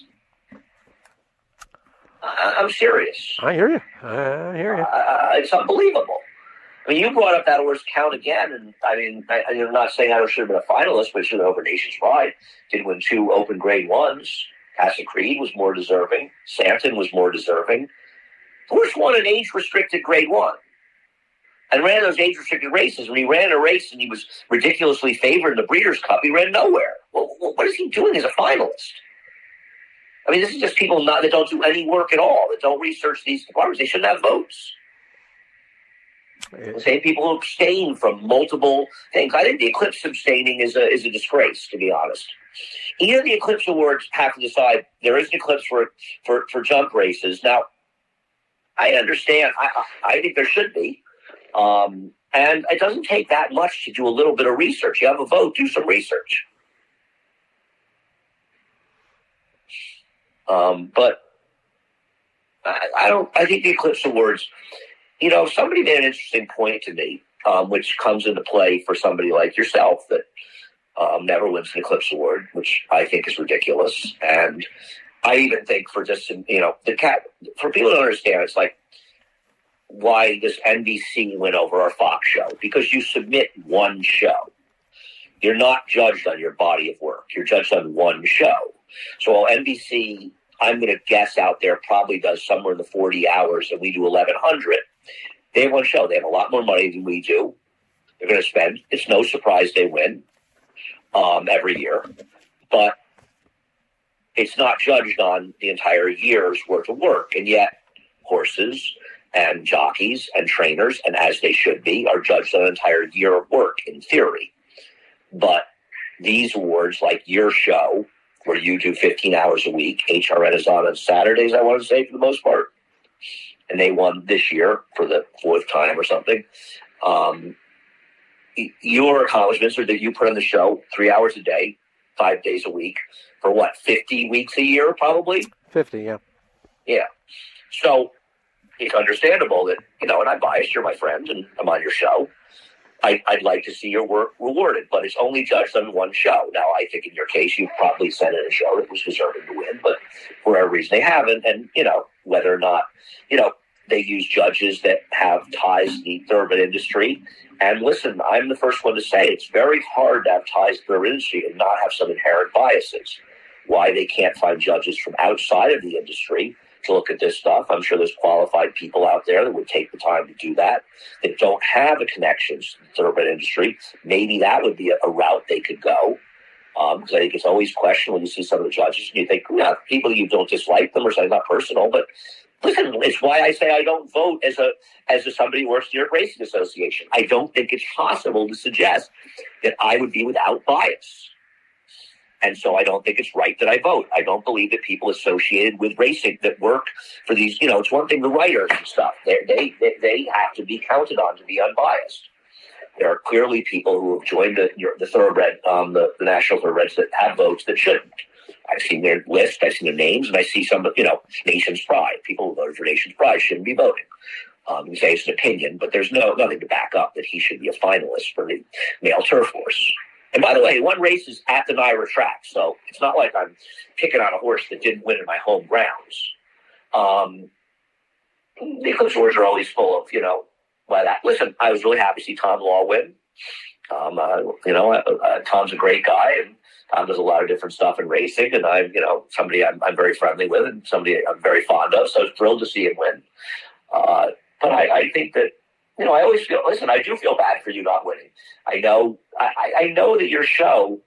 Uh, I'm serious. I hear you. I hear you. Uh, it's unbelievable. I mean, you brought up that horse Count again, and I mean, I, I'm not saying that horse should have been a finalist, but it should have over Nation's Pride. Did win two open grade ones. Casa Creed was more deserving. Sampton was more deserving. The horse won an age-restricted grade one and ran those age-restricted races. When he ran a race and he was ridiculously favored in the Breeders' Cup, he ran nowhere. Well, what is he doing as a finalist? I mean, this is just people not, that don't do any work at all, that don't research these departments. They shouldn't have votes. The same people who abstain from multiple things. I think the Eclipse abstaining is a is a disgrace, to be honest. Either the Eclipse Awards have to decide there is an Eclipse for for, for jump races. Now, I understand. I I think there should be. Um, and it doesn't take that much to do a little bit of research. You have a vote, do some research. Um, but I, I don't. I think the Eclipse Awards. You know, somebody made an interesting point to me, um, which comes into play for somebody like yourself, that um, never wins an Eclipse Award, which I think is ridiculous. And I even think for just, you know, the cat, for people to understand, it's like why this N B C went over our Fox show, because you submit one show. You're not judged on your body of work. You're judged on one show. So while N B C, I'm going to guess out there, probably does somewhere in the forty hours and we do eleven hundred, they have one show. They have a lot more money than we do. They're going to spend. It's no surprise they win um, every year. But it's not judged on the entire year's worth of work. And yet horses and jockeys and trainers, and as they should be, are judged on an entire year of work in theory. But these awards, like your show, where you do fifteen hours a week, H R N is on on Saturdays, I want to say, for the most part. And they won this year for the fourth time or something. Um, your accomplishments are that you put on the show three hours a day, five days a week, for what, fifty weeks a year, probably? fifty, yeah. Yeah. So it's understandable that, you know, and I'm biased, you're my friend, and I'm on your show. I, I'd like to see your work rewarded, but it's only judged on one show. Now, I think in your case, you probably sent in a show that was deserving to win, but for whatever reason they haven't. And, you know, whether or not, you know, they use judges that have ties to the thoroughbred industry. And listen, I'm the first one to say it's very hard to have ties to the thoroughbred industry and not have some inherent biases. Why they can't find judges from outside of the industry to look at this stuff. I'm sure there's qualified people out there that would take the time to do that, that don't have a connection to the thoroughbred industry. Maybe that would be a, a route they could go. Um, because I think it's always questioned when you see some of the judges and you think, yeah, people, you don't dislike them or something, not personal, but listen, it's why I say I don't vote as a as a somebody who works near a racing association. I don't think it's possible to suggest that I would be without bias. And so I don't think it's right that I vote. I don't believe that people associated with racing that work for these, you know, it's one thing, the writers and stuff, they they they have to be counted on to be unbiased. There are clearly people who have joined the the thoroughbred, um, the, the national thoroughbreds that have votes that shouldn't. I've seen their list, I've seen their names, and I see some, you know, Nation's Pride. People who voted for Nation's Pride shouldn't be voting. Um, you say it's an opinion, but there's no nothing to back up that he should be a finalist for the male turf horse. And by the way, one race is at the Naira track, so it's not like I'm picking on a horse that didn't win in my home grounds. Um, the Eclipse Awards are always full of, you know, by that. Listen, I was really happy to see Tom Law win. Um, uh, you know, uh, uh, Tom's a great guy, and Tom does a lot of different stuff in racing, and I'm, you know, somebody I'm, I'm very friendly with and somebody I'm very fond of, so I was thrilled to see him win. Uh, but I, I think that, you know, I always feel, listen, I do feel bad for you not winning. I know, I, I know that your show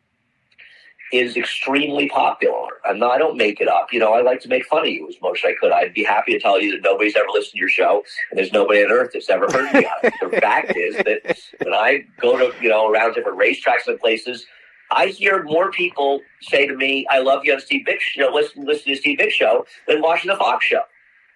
is extremely popular, and I don't make it up. You know, I like to make fun of you as much as I could. I'd be happy to tell you that nobody's ever listened to your show, and there's nobody on earth that's ever heard me on it. The fact is that when I go to, you know, around different racetracks and places, I hear more people say to me, I love you on Steve Bick's show, listen, listen to Steve Bick's show, than watching the Fox show.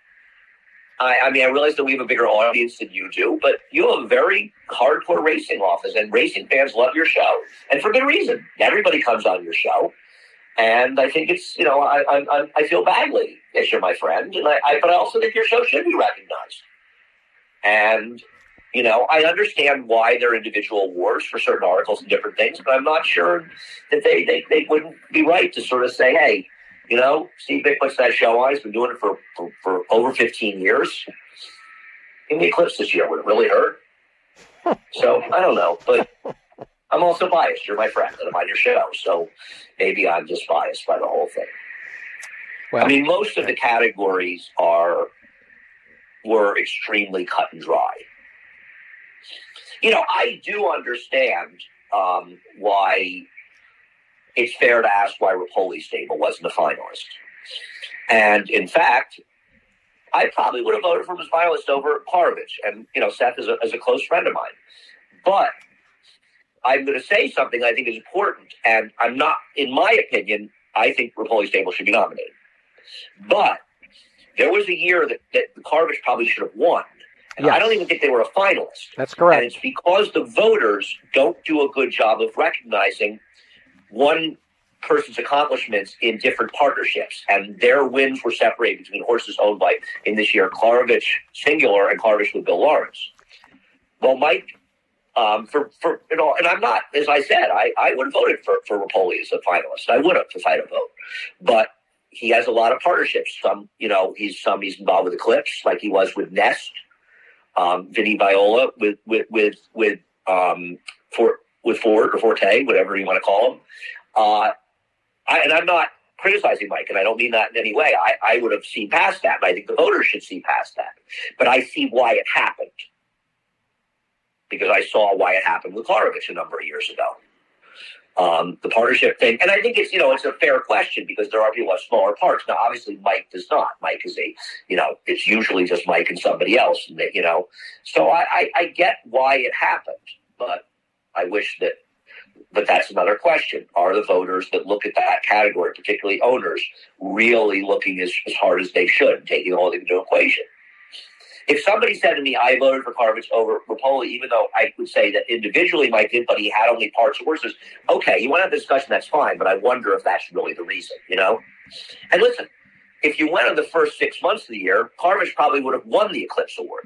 I, I mean, I realize that we have a bigger audience than you do, but you have a very hardcore racing office, and racing fans love your show, and for good reason. Everybody comes on your show, and I think it's, you know, I I, I feel badly as you're my friend, and I, I but I also think your show should be recognized. And, you know, I understand why there are individual awards for certain articles and different things, but I'm not sure that they, they, they wouldn't be right to sort of say, hey, you know, Steve Bick puts that show on. He's been doing it for, for, for over fifteen years. In the Eclipse this year, would it really hurt? So, I don't know. But I'm also biased. You're my friend, and I'm on your show. So maybe I'm just biased by the whole thing. Well, I mean, most of the categories are were extremely cut and dry. You know, I do understand um, why it's fair to ask why Rapoli Stable wasn't a finalist. And in fact, I probably would have voted for him as finalist over Harvich. And, you know, Seth is a, is a close friend of mine. But I'm going to say something I think is important. And I'm not, in my opinion, I think Rapoli Stable should be nominated. But there was a year that, that Harvich probably should have won. And yes. I don't even think they were a finalist. That's correct. And it's because the voters don't do a good job of recognizing one person's accomplishments in different partnerships, and their wins were separated between horses owned by, in this year, Klarovich Singular and Klarovich with Bill Lawrence. Well, Mike Um, for, for, you know, and I'm not, as I said, I, I would have voted for, for Rapoli as a finalist. I would have if I had a vote. But he has a lot of partnerships. Some, you know, he's some he's involved with Eclipse, like he was with Nest, um, Vinny Viola with, with, with, with, um, for, with Ford or Forte, whatever you want to call him. Uh, I, and I'm not criticizing Mike, and I don't mean that in any way. I, I would have seen past that, and I think the voters should see past that. But I see why it happened. Because I saw why it happened with Klarovich a number of years ago. Um, the partnership thing. And I think it's, you know, it's a fair question because there are people who have smaller parts. Now, obviously, Mike does not. Mike is a, you know, it's usually just Mike and somebody else, and they, you know. So I, I, I get why it happened, but I wish that, but that's another question. Are the voters that look at that category, particularly owners, really looking as, as hard as they should, taking all into equation? If somebody said to me, I voted for Klarovich over Rapoli, even though I would say that individually Mike did, but he had only parts of horses, okay, you want to have a discussion, that's fine, but I wonder if that's really the reason, you know? And listen, if you went on the first six months of the year, Klarovich probably would have won the Eclipse Award.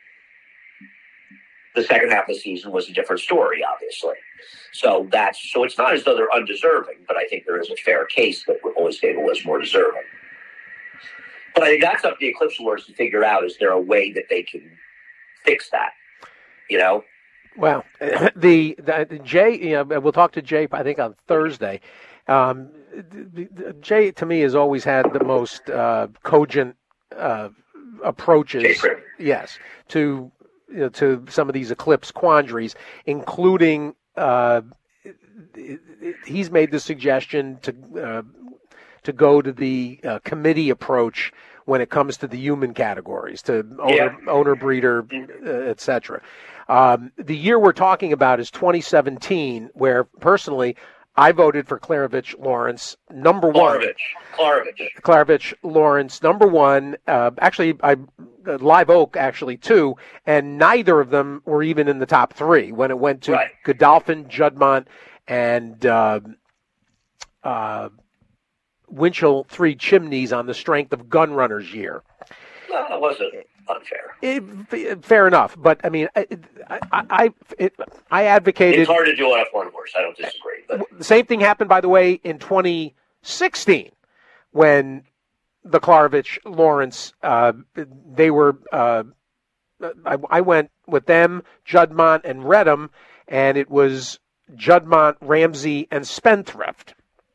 The second half of the season was a different story, obviously. So that's so it's not as though they're undeserving, but I think there is a fair case that Rapoli Stable was more deserving. But I think that's up to the Eclipse Awards to figure out, is there a way that they can fix that, you know? Well, the, the, the Jay, you know, we'll talk to Jay, I think, on Thursday. Um, the, the, Jay, to me, has always had the most uh, cogent uh, approaches, yes, to you know, to some of these Eclipse quandaries, including uh, he's made the suggestion to uh, to go to the uh, committee approach when it comes to the human categories, to owner, yeah. owner breeder, uh, et cetera. Um, the year we're talking about is twenty seventeen, where personally I voted for Klarovich Lawrence, number one. Klarovich. Klarovich. Klarovich Lawrence, number one. Uh, actually, I uh, Live Oak, actually, two, and neither of them were even in the top three when it went to right. Godolphin, Juddmonte, and uh, uh, Winchell Three Chimneys on the strength of Gunrunner's year. No, that wasn't unfair. It, fair enough, but I mean, I I I, it, I advocated. It's hard to do on a one horse. I don't disagree. But the same thing happened, by the way, in twenty sixteen when the Klarovich Lawrence uh, they were. Uh, I, I went with them, Juddmonte and Redham, and it was Juddmonte, Ramsey, and Spendthrift.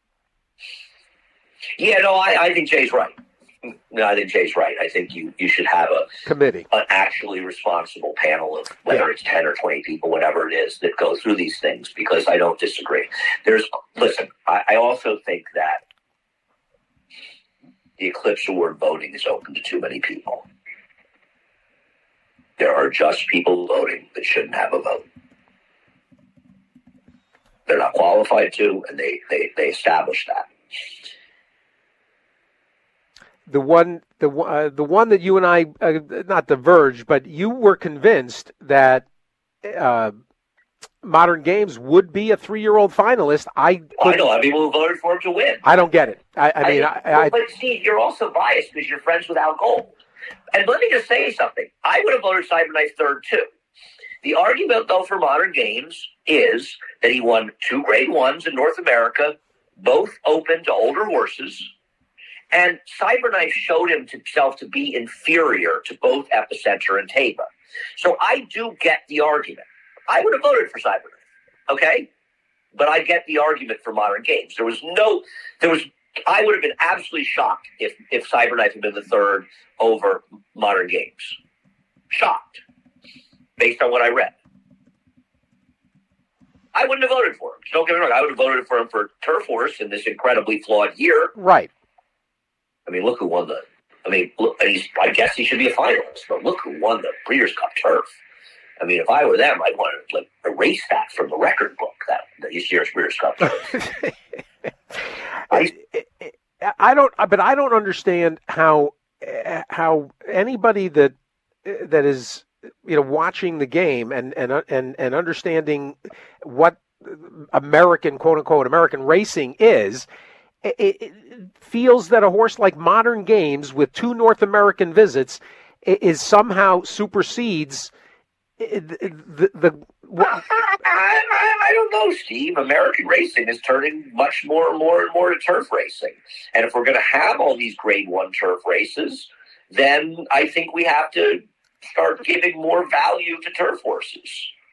Yeah, no, I, I think Jay's right. No, I think Jay's right. I think you, you should have a committee, an actually responsible panel of whether yeah. it's ten or twenty people, whatever it is, that go through these things. Because I don't disagree. There's listen. I, I also think that the Eclipse Award voting is open to too many people. There are just people voting that shouldn't have a vote. They're not qualified to, and they they they establish that. The one, the uh, the one that you and I, uh, not diverged, but you were convinced that uh, Modern Games would be a three-year-old finalist. I well, I know a lot of people who voted for him to win. I don't get it. I, I mean, I, I, well, but Steve, you're also biased because you're friends with Al Gold. And let me just say something. I would have voted Cyberknife third too. The argument, though, for Modern Games is that he won two Grade Ones in North America, both open to older horses. And Cyberknife showed himself to be inferior to both Epicenter and Taiba. So I do get the argument. I would have voted for Cyberknife, okay? But I get the argument for Modern Games. There was no, there was, I would have been absolutely shocked if, if Cyberknife had been the third over Modern Games. Shocked, based on what I read. I wouldn't have voted for him. Don't get me wrong. I would have voted for him for Turf Horse in this incredibly flawed year. Right. I mean, look who won the. I mean, look, and he's, I guess he should be a finalist, but look who won the Breeders' Cup Turf. I mean, if I were them, I'd want to like erase that from the record book. That this year's Breeders' Cup Turf. I, I don't, but I don't understand how how anybody that that is you know watching the game and and and and understanding what American quote unquote American racing is. It, it feels that a horse like Modern Games with two North American visits is somehow supersedes the, the I, I, I don't know, Steve. American racing is turning much more and more and more to turf racing. And if we're going to have all these grade one turf races, then I think we have to start giving more value to turf horses.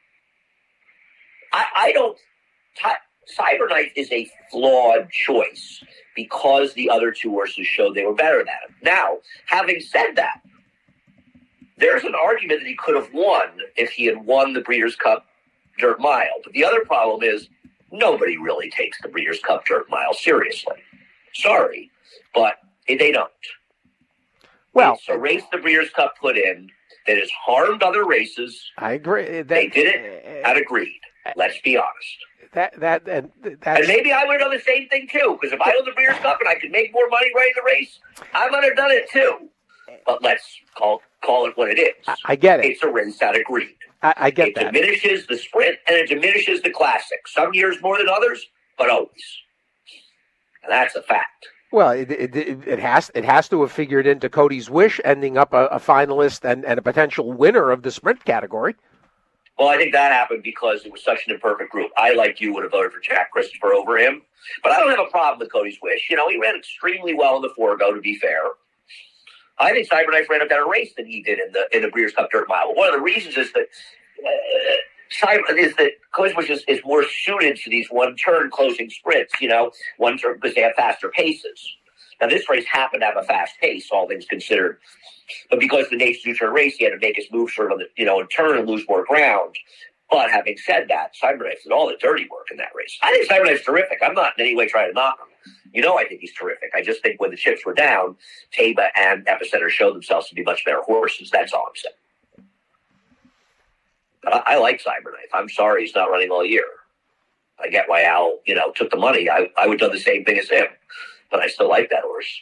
I, I don't... T- Cyberknife is a flawed choice because the other two horses showed they were better than him. Now, having said that, there's an argument that he could have won if he had won the Breeders' Cup Dirt Mile. But the other problem is nobody really takes the Breeders' Cup Dirt Mile seriously. Sorry, but they don't. Well, it's a race the Breeders' Cup put in that has harmed other races. I agree. That, they did it at a greed. Let's be honest. That that and and maybe I would have done the same thing too. Because if I owned the Breeders' Cup and I could make more money running the race, I might have done it too. But let's call call it what it is. I, I get it. It's a race out of greed. I, I get it that. It diminishes the sprint and it diminishes the classic. Some years more than others, but always. And that's a fact. Well, it, it, it has it has to have figured into Cody's Wish ending up a, a finalist and, and a potential winner of the sprint category. Well, I think that happened because it was such an imperfect group. I, like you, would have voted for Jack Christopher over him. But I don't have a problem with Cody's Wish. You know, he ran extremely well in the Forego, to be fair. I think Cyberknife ran a better race than he did in the in the Breeders' Cup Dirt Mile. But one of the reasons is that uh, Cyber is that Cody's Wish is, is more suited to these one-turn closing sprints. You know, one turn because they have faster paces. Now, this race happened to have a fast pace, all things considered. But because the nature two-turn race, he had to make his move sort of, you know, in turn and lose more ground. But having said that, Cyberknife did all the dirty work in that race. I think Cyberknife's terrific. I'm not in any way trying to knock him. You know I think he's terrific. I just think when the chips were down, Taba and Epicenter showed themselves to be much better horses. That's all I'm saying. But I, I like Cyberknife. I'm sorry he's not running all year. I get why Al, you know, took the money. I, I would have done the same thing as him. But I still like that horse.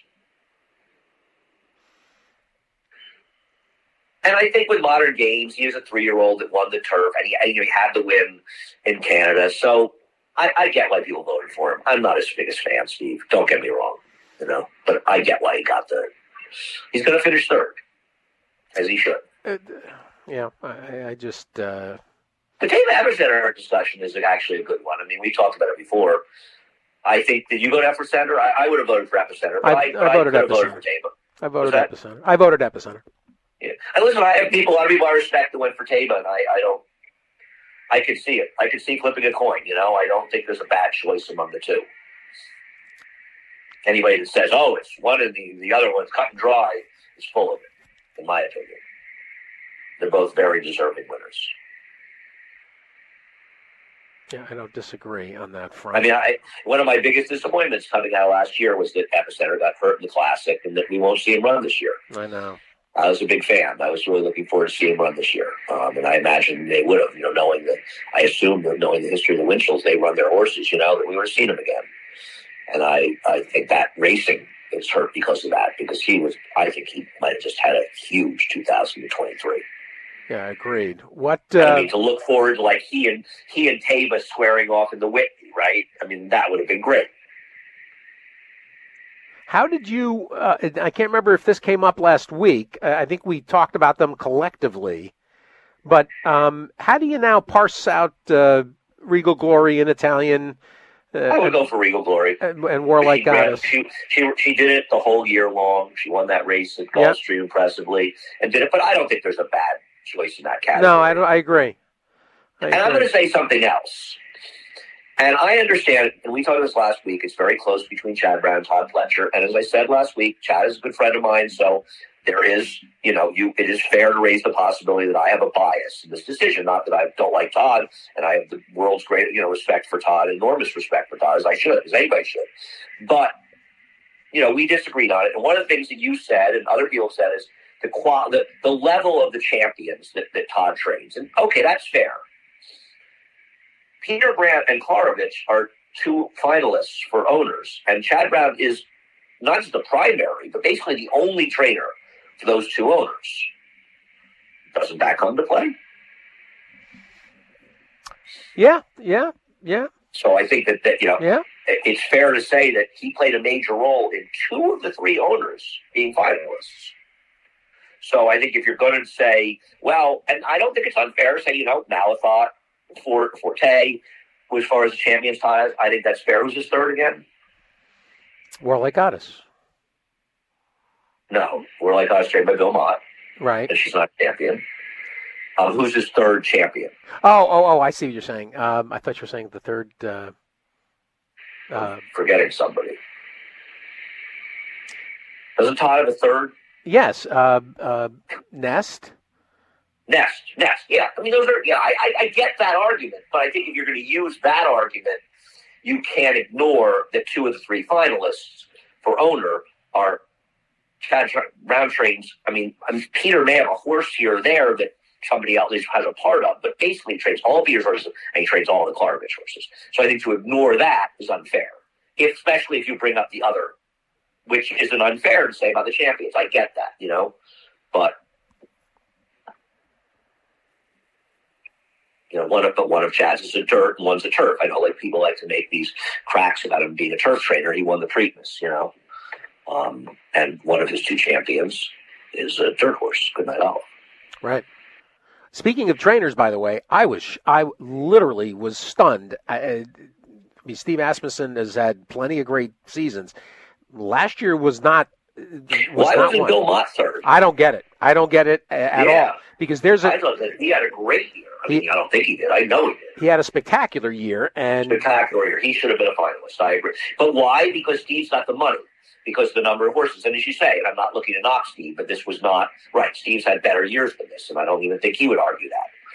And I think with modern games, he was a three-year-old that won the turf, and he, and, you know, he had to win in Canada. So I, I get why people voted for him. I'm not his biggest fan, Steve. Don't get me wrong, you know. But I get why he got the. He's going to finish third, as he should. Uh, yeah, I, I just. Uh... The Taba Epicenter discussion is actually a good one. I mean, we talked about it before. I think did you go to Epicenter? I, I would have voted for Epicenter, but I, I, but I voted I Epicenter. voted for Taba. I voted Epicenter. I voted Epicenter. Yeah. And listen, I have people, a lot of people I respect that went for Taba, and I, I don't, I could see it. I could see flipping a coin, you know? I don't think there's a bad choice among the two. Anybody that says, oh, it's one and the, the other one's cut and dry is full of it, in my opinion. They're both very deserving winners. Yeah, I don't disagree on that front. I mean, I, one of my biggest disappointments coming out last year was that Epicenter got hurt in the Classic and that we won't see him run this year. I know. I was a big fan. I was really looking forward to seeing him run this year. Um, and I imagine they would have, you know, knowing that, I assume that knowing the history of the Winchells, they run their horses, you know, that we would have seen him again. And I, I think that racing is hurt because of that, because he was, I think he might have just had a huge two thousand twenty-three. Yeah, agreed. What, uh, I mean, to look forward to like he and, he and Taba squaring off in the Whitney, right? I mean, that would have been great. How did you, uh, I can't remember if this came up last week. Uh, I think we talked about them collectively. But um, how do you now parse out uh, Regal Glory in Italian? Uh, I would go for Regal Glory. And, and Warlike Goddess. She, she, she did it the whole year long. She won that race at Gulfstream yep. impressively and did it. But I don't think there's a bad choice in that category. No, I, don't, I agree. I and agree. I'm going to say something else. And I understand, and we talked about this last week, it's very close between Chad Brown and Todd Pletcher. And as I said last week, Chad is a good friend of mine, so there is, you know, you it is fair to raise the possibility that I have a bias in this decision. Not that I don't like Todd, and I have the world's great, you know, respect for Todd, enormous respect for Todd, as I should, as anybody should. But, you know, we disagreed on it. And one of the things that you said and other people said is the qual- the, the level of the champions that, that Todd trains. And, okay, that's fair. Peter Brandt and Klarovich are two finalists for owners, and Chad Brown is not just the primary, but basically the only trainer for those two owners. Doesn't that come to play? Yeah, yeah, yeah. So I think that, that you know, yeah. it's fair to say that he played a major role in two of the three owners being finalists. So I think if you're going to say, well, and I don't think it's unfair to say, you know, Malathot, Fort, Forte, who as far as the champions ties, I think that's fair. Who's his third again? Warlike Goddess. No, Warlike Goddess trained by Bill Mott. Right. And she's not a champion. Uh, who's his third champion? Oh, oh, oh, I see what you're saying. Um, I thought you were saying the third. Uh, uh, Forgetting somebody. Doesn't Todd have a third? Yes. Uh, uh, Nest. Nest. Nest. Yeah. I mean, those are, yeah, I, I, I get that argument. But I think if you're going to use that argument, you can't ignore that two of the three finalists for owner are Chad Roundtrains. I mean, I mean, Peter may have a horse here or there that somebody else has a part of, but basically he trades all Peter's horses and he trades all the Klarovich horses. So I think to ignore that is unfair, if, especially if you bring up the other, which isn't unfair to say about the champions. I get that, you know, but you know, one of but one of Chad's is a dirt and one's a turf. I know, like people like to make these cracks about him being a turf trainer. He won the Preakness, you know, um, and one of his two champions is a dirt horse, Goodnight Olive. Right. Speaking of trainers, by the way, I was I literally was stunned. I, I mean, Steve Asmussen has had plenty of great seasons. Last year was not. Was Why not wasn't one. Bill Mott third? I don't get it. I don't get it at yeah. all. Because there's a. I thought that he had a great year. I mean, he, I don't think he did. I know he did. He had a spectacular year, and spectacular year. He should have been a finalist. I agree. But why? Because Steve's got the money. Because the number of horses, and as you say, and I'm not looking to knock Steve, but this was not right. Steve's had better years than this, and I don't even think he would argue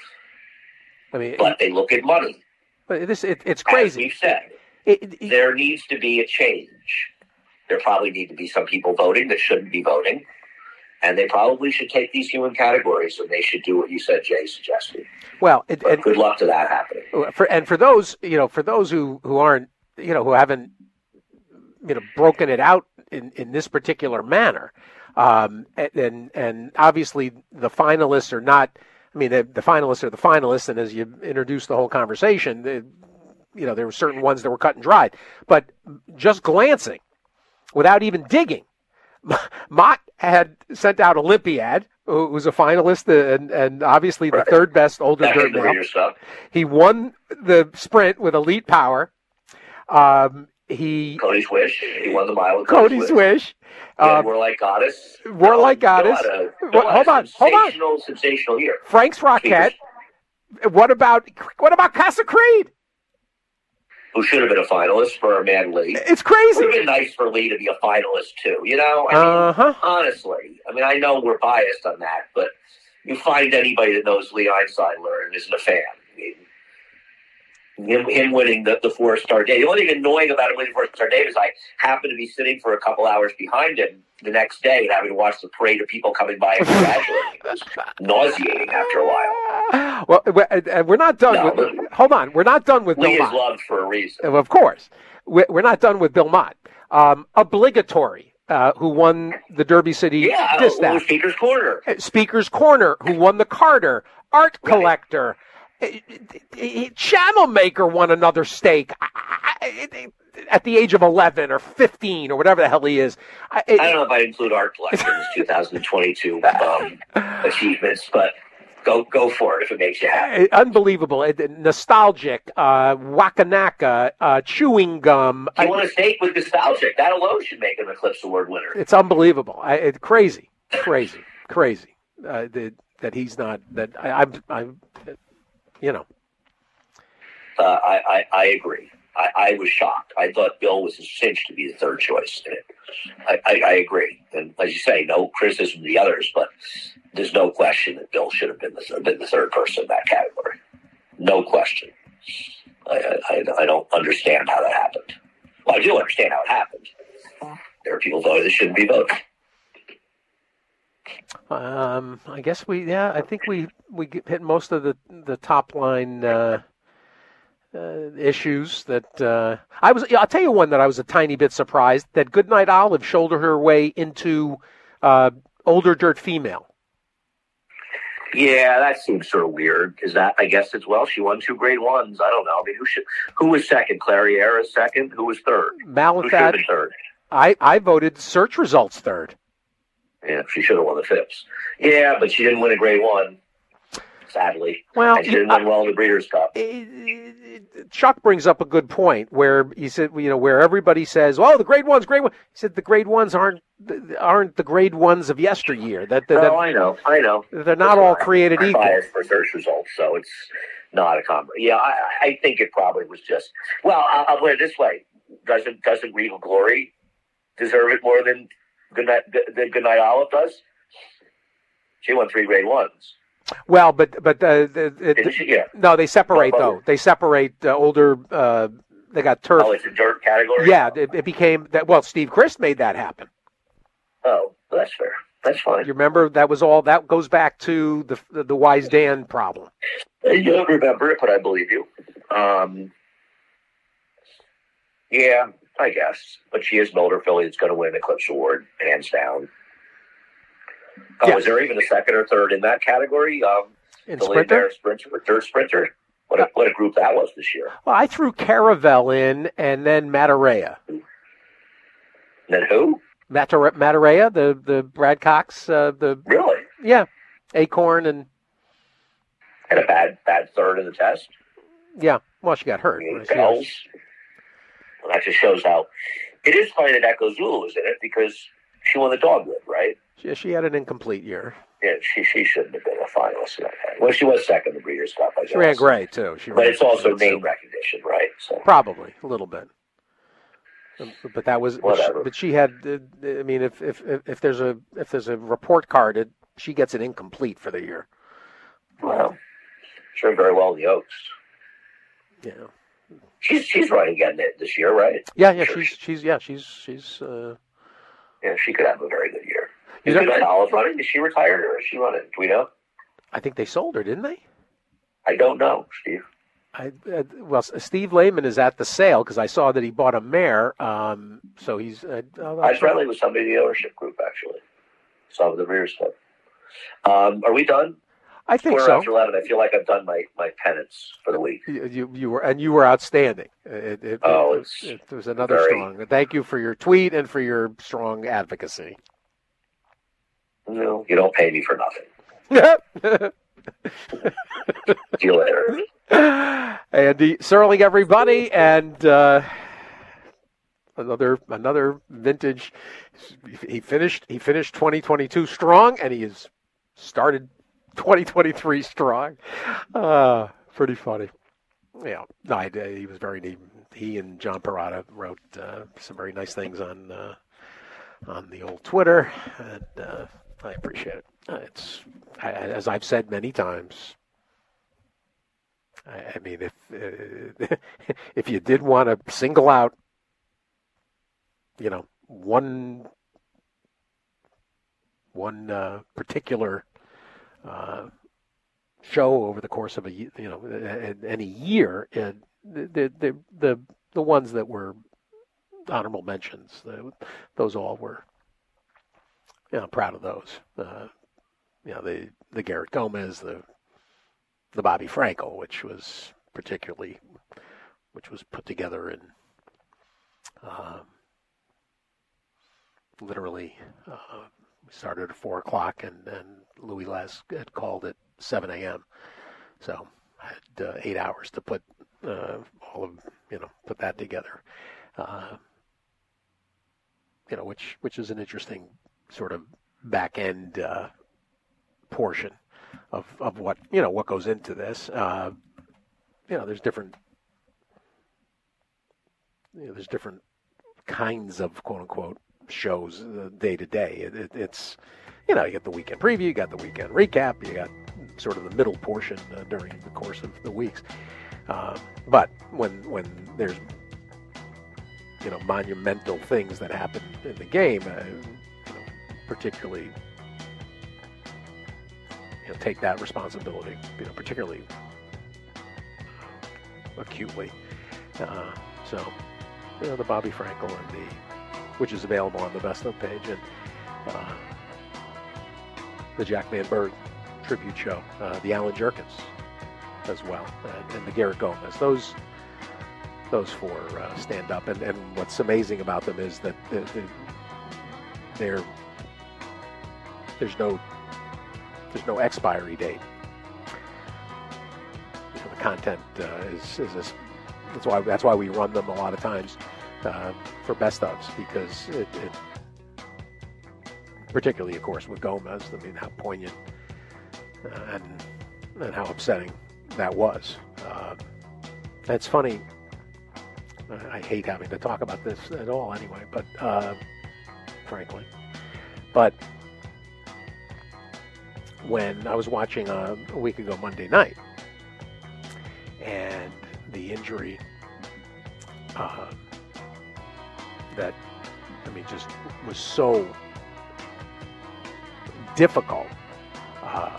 that. I mean, but they look at money. But this, it, it's crazy. As we've said, it, it, there needs to be a change. There probably need to be some people voting that shouldn't be voting, and they probably should take these human categories, and they should do what you said, Jay suggested. Well, it, and good luck to that happening. For and for those, you know, for those who, who aren't, you know, who haven't, you know, broken it out in, in this particular manner, um, and and obviously the finalists are not. I mean, the, the finalists are the finalists, and as you introduce the whole conversation, the, you know, there were certain ones that were cut and dried. But just glancing, without even digging, Mott had sent out Olympiad, who was a finalist and, and obviously the right. third best older dirt male. He won the sprint with Elite Power. Um, he Cody's Wish. He won the mile with Cody's, Cody's Wish. Wish. Yeah, um, Warlike Goddess. Warlike Goddess. A, what, hold on, hold on. Sensational, sensational year. Frank's Rocket. What about what about Casa Creed? Who should have been a finalist for a man Lee. It's crazy. It would have been nice for Lee to be a finalist, too. You know? I mean, uh-huh. honestly. I mean, I know we're biased on that, but you find anybody that knows Lee Einsteidler and isn't a fan. I mean, him, him winning the, the four-star day. The only thing annoying about him winning the four-star day is I happened to be sitting for a couple hours behind him the next day and having to watch the parade of people coming by and congratulating. It was nauseating after a while. Well, we're not done no, with... Hold on. We're not done with Lee Bill is Mott. loved for a reason. Of course. We're not done with Bill Mott. Um, obligatory, uh, who won the Derby City yeah, Distaff. Speaker's Corner. Speaker's Corner, who won the Carter. Art Collector. Right. Channel Maker won another stake at the age of eleven or fifteen or whatever the hell he is. I, it, I don't know if I include Art Collector in his two thousand twenty-two um, achievements, but go go for it if it makes you happy. Unbelievable. Nostalgic, uh, Wakanaka, uh, Chewing Gum. He won a stake with Nostalgic. That alone should make him an Eclipse Award winner. It's unbelievable. I, it's crazy, crazy, crazy uh, that, that he's not, that I, I'm, I'm you know. Uh, I, I, I agree. I, I was shocked. I thought Bill was a cinch to be the third choice in it. I, I, I agree. And as you say, no criticism of the others, but there's no question that Bill should have been the, been the third person in that category. No question. I, I, I don't understand how that happened. Well, I do understand how it happened. There are people voting that shouldn't be voting. Um, I guess we, yeah, I think we, we hit most of the, the top line uh, uh, issues that uh, I was, I'll tell you one that I was a tiny bit surprised that Goodnight Olive shouldered her way into uh, older dirt female. Yeah, that seems sort of weird. Is that, I guess it's, well, she won two grade ones. I don't know. I mean, who should, who was second? Clariera second? Who was third? Malathot. Who should have been third? I, I voted search results third. Yeah, she should have won the Phipps. Yeah, but she didn't win a Grade One, sadly. Well, and she didn't win well in the Breeders' Cup. Chuck brings up a good point where he said, you know, where everybody says, "Oh, the Grade Ones, Grade One." He said the Grade Ones aren't aren't the Grade Ones of yesteryear. That, that, no, that I know, I know. They're not all created I'm equal. Biased for search results, so it's not a com. Yeah, I, I think it probably was just. Well, I'll, I'll put it this way: doesn't doesn't Regal Glory deserve it more than Goodnight than Goodnight Olive does? She won three Grade Ones. Well, but but uh, the, it, Didn't she? Yeah. no, they separate Oh, though. They separate uh, older. Uh, they got turf. Oh, it's a dirt category. Yeah, it, it became that. Well, Steve Christ made that happen. Oh, well, that's fair. That's fine. You remember that was all. That goes back to the the, the Wise Dan problem. You don't remember it, but I believe you. Um, yeah, I guess. But she is an older filly that's going to win an Eclipse Award, hands down. Uh, yes. Was there even a second or third in that category? Um, in the Sprinter? Sprinter, third Sprinter. What a, what a group that was this year. Well, I threw Caravel in, and then Matarea. Then who? Matar- Matarea, the the Brad Cox, uh, the really, yeah, Acorn and had a bad bad third in the test. Yeah, well, she got hurt. Bells. Well, that just shows how it is funny that Echo Zulu is in it because she won the dogwood, right? She, she had an incomplete year. Yeah, she she shouldn't have been a finalist in that. Well, she was second in the Breeders' Cup, I guess. She ran great too. She but ran, it's also name so. recognition, right? So. Probably a little bit. But that was, but she, but she had. I mean, if if if there's a if there's a report card, it, she gets an incomplete for the year. Wow, she ran very well in the Oaks. Yeah, she's she's running again this year, right? Yeah, yeah, sure. she's she's yeah, she's she's. Uh... Yeah, she could have a very good year. Is Goodnight Olive running? Is she retired or is she running? Do we know? I think they sold her, didn't they? I don't know, Steve. I, uh, well, Steve Lehman is at the sale because I saw that he bought a mare. Um, so he's. Uh, I was friendly with somebody in the ownership group actually. Some of the rear stuff. Um, are we done? I think Quarter so. After eleven, I feel like I've done my, my penance for the week. You you, you were and you were outstanding. It, it, oh, it, it's it, it was another very... strong. Thank you for your tweet and for your strong advocacy. No, you don't pay me for nothing. See you later. Andy Serling, everybody, and uh, another another vintage. He finished he finished twenty twenty-two strong, and he has started twenty twenty-three strong. Uh, pretty funny. Yeah, no, I, he was very neat. He and John Parada wrote uh, some very nice things on uh, on the old Twitter, and uh, I appreciate it. Uh, it's I, as I've said many times. I mean, if uh, if you did want to single out, you know, one one uh, particular uh, show over the course of a you know any year, it, the the the the ones that were honorable mentions, the, those all were. You know, I'm proud of those. Uh, you know, the the Garrett Gomez, the the Bobby Frankel, which was particularly, which was put together in, uh, literally, uh, we started at four o'clock and, and Louis Les had called at seven a.m. So I had uh, eight hours to put uh, all of, you know, put that together. Uh, you know, which, which is an interesting sort of back end uh, portion. Of, of what you know what goes into this, uh, you know, there's different, you know, there's different kinds of quote unquote shows uh, day to day. It, it, it's, you know, you got the weekend preview, you got the weekend recap, you got sort of the middle portion uh, during the course of the weeks. Uh, but when when there's you know monumental things that happen in the game, uh, you know, particularly. You know, take that responsibility, you know, particularly uh, acutely. Uh, so, you know, the Bobby Frankel and the, which is available on the Best Of page, and uh, the Jack Van Berg tribute show, uh, the Alan Jerkins as well, and, and the Garrett Gomez. Those, those four uh, stand up, and, and what's amazing about them is that the, the, they're there's no there's no expiry date. You know, the content uh, is is this, that's why that's why we run them a lot of times uh, for best ofs, because it, it particularly, of course, with Gomez. I mean, how poignant uh, and and how upsetting that was. Uh, it's funny. I hate having to talk about this at all anyway, but uh, frankly. But when I was watching uh, a week ago Monday night, and the injury uh, that, I mean, just was so difficult uh,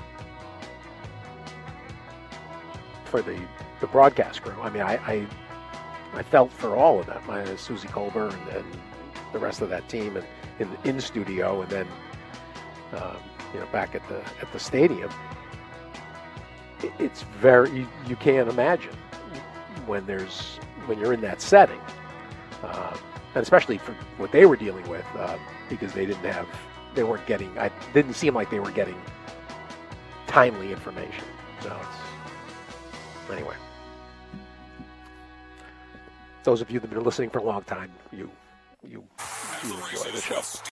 for the, the broadcast crew. I mean, I, I I felt for all of them, I, Susie Colbert and, and the rest of that team, and in in studio, and then um, you know, back at the at the stadium. It, it's very you, you can't imagine when there's when you're in that setting, uh, and especially for what they were dealing with, uh, because they didn't have they weren't getting. I didn't seem like they were getting timely information. So it's anyway. Those of you that have been listening for a long time, you you, you enjoy the show.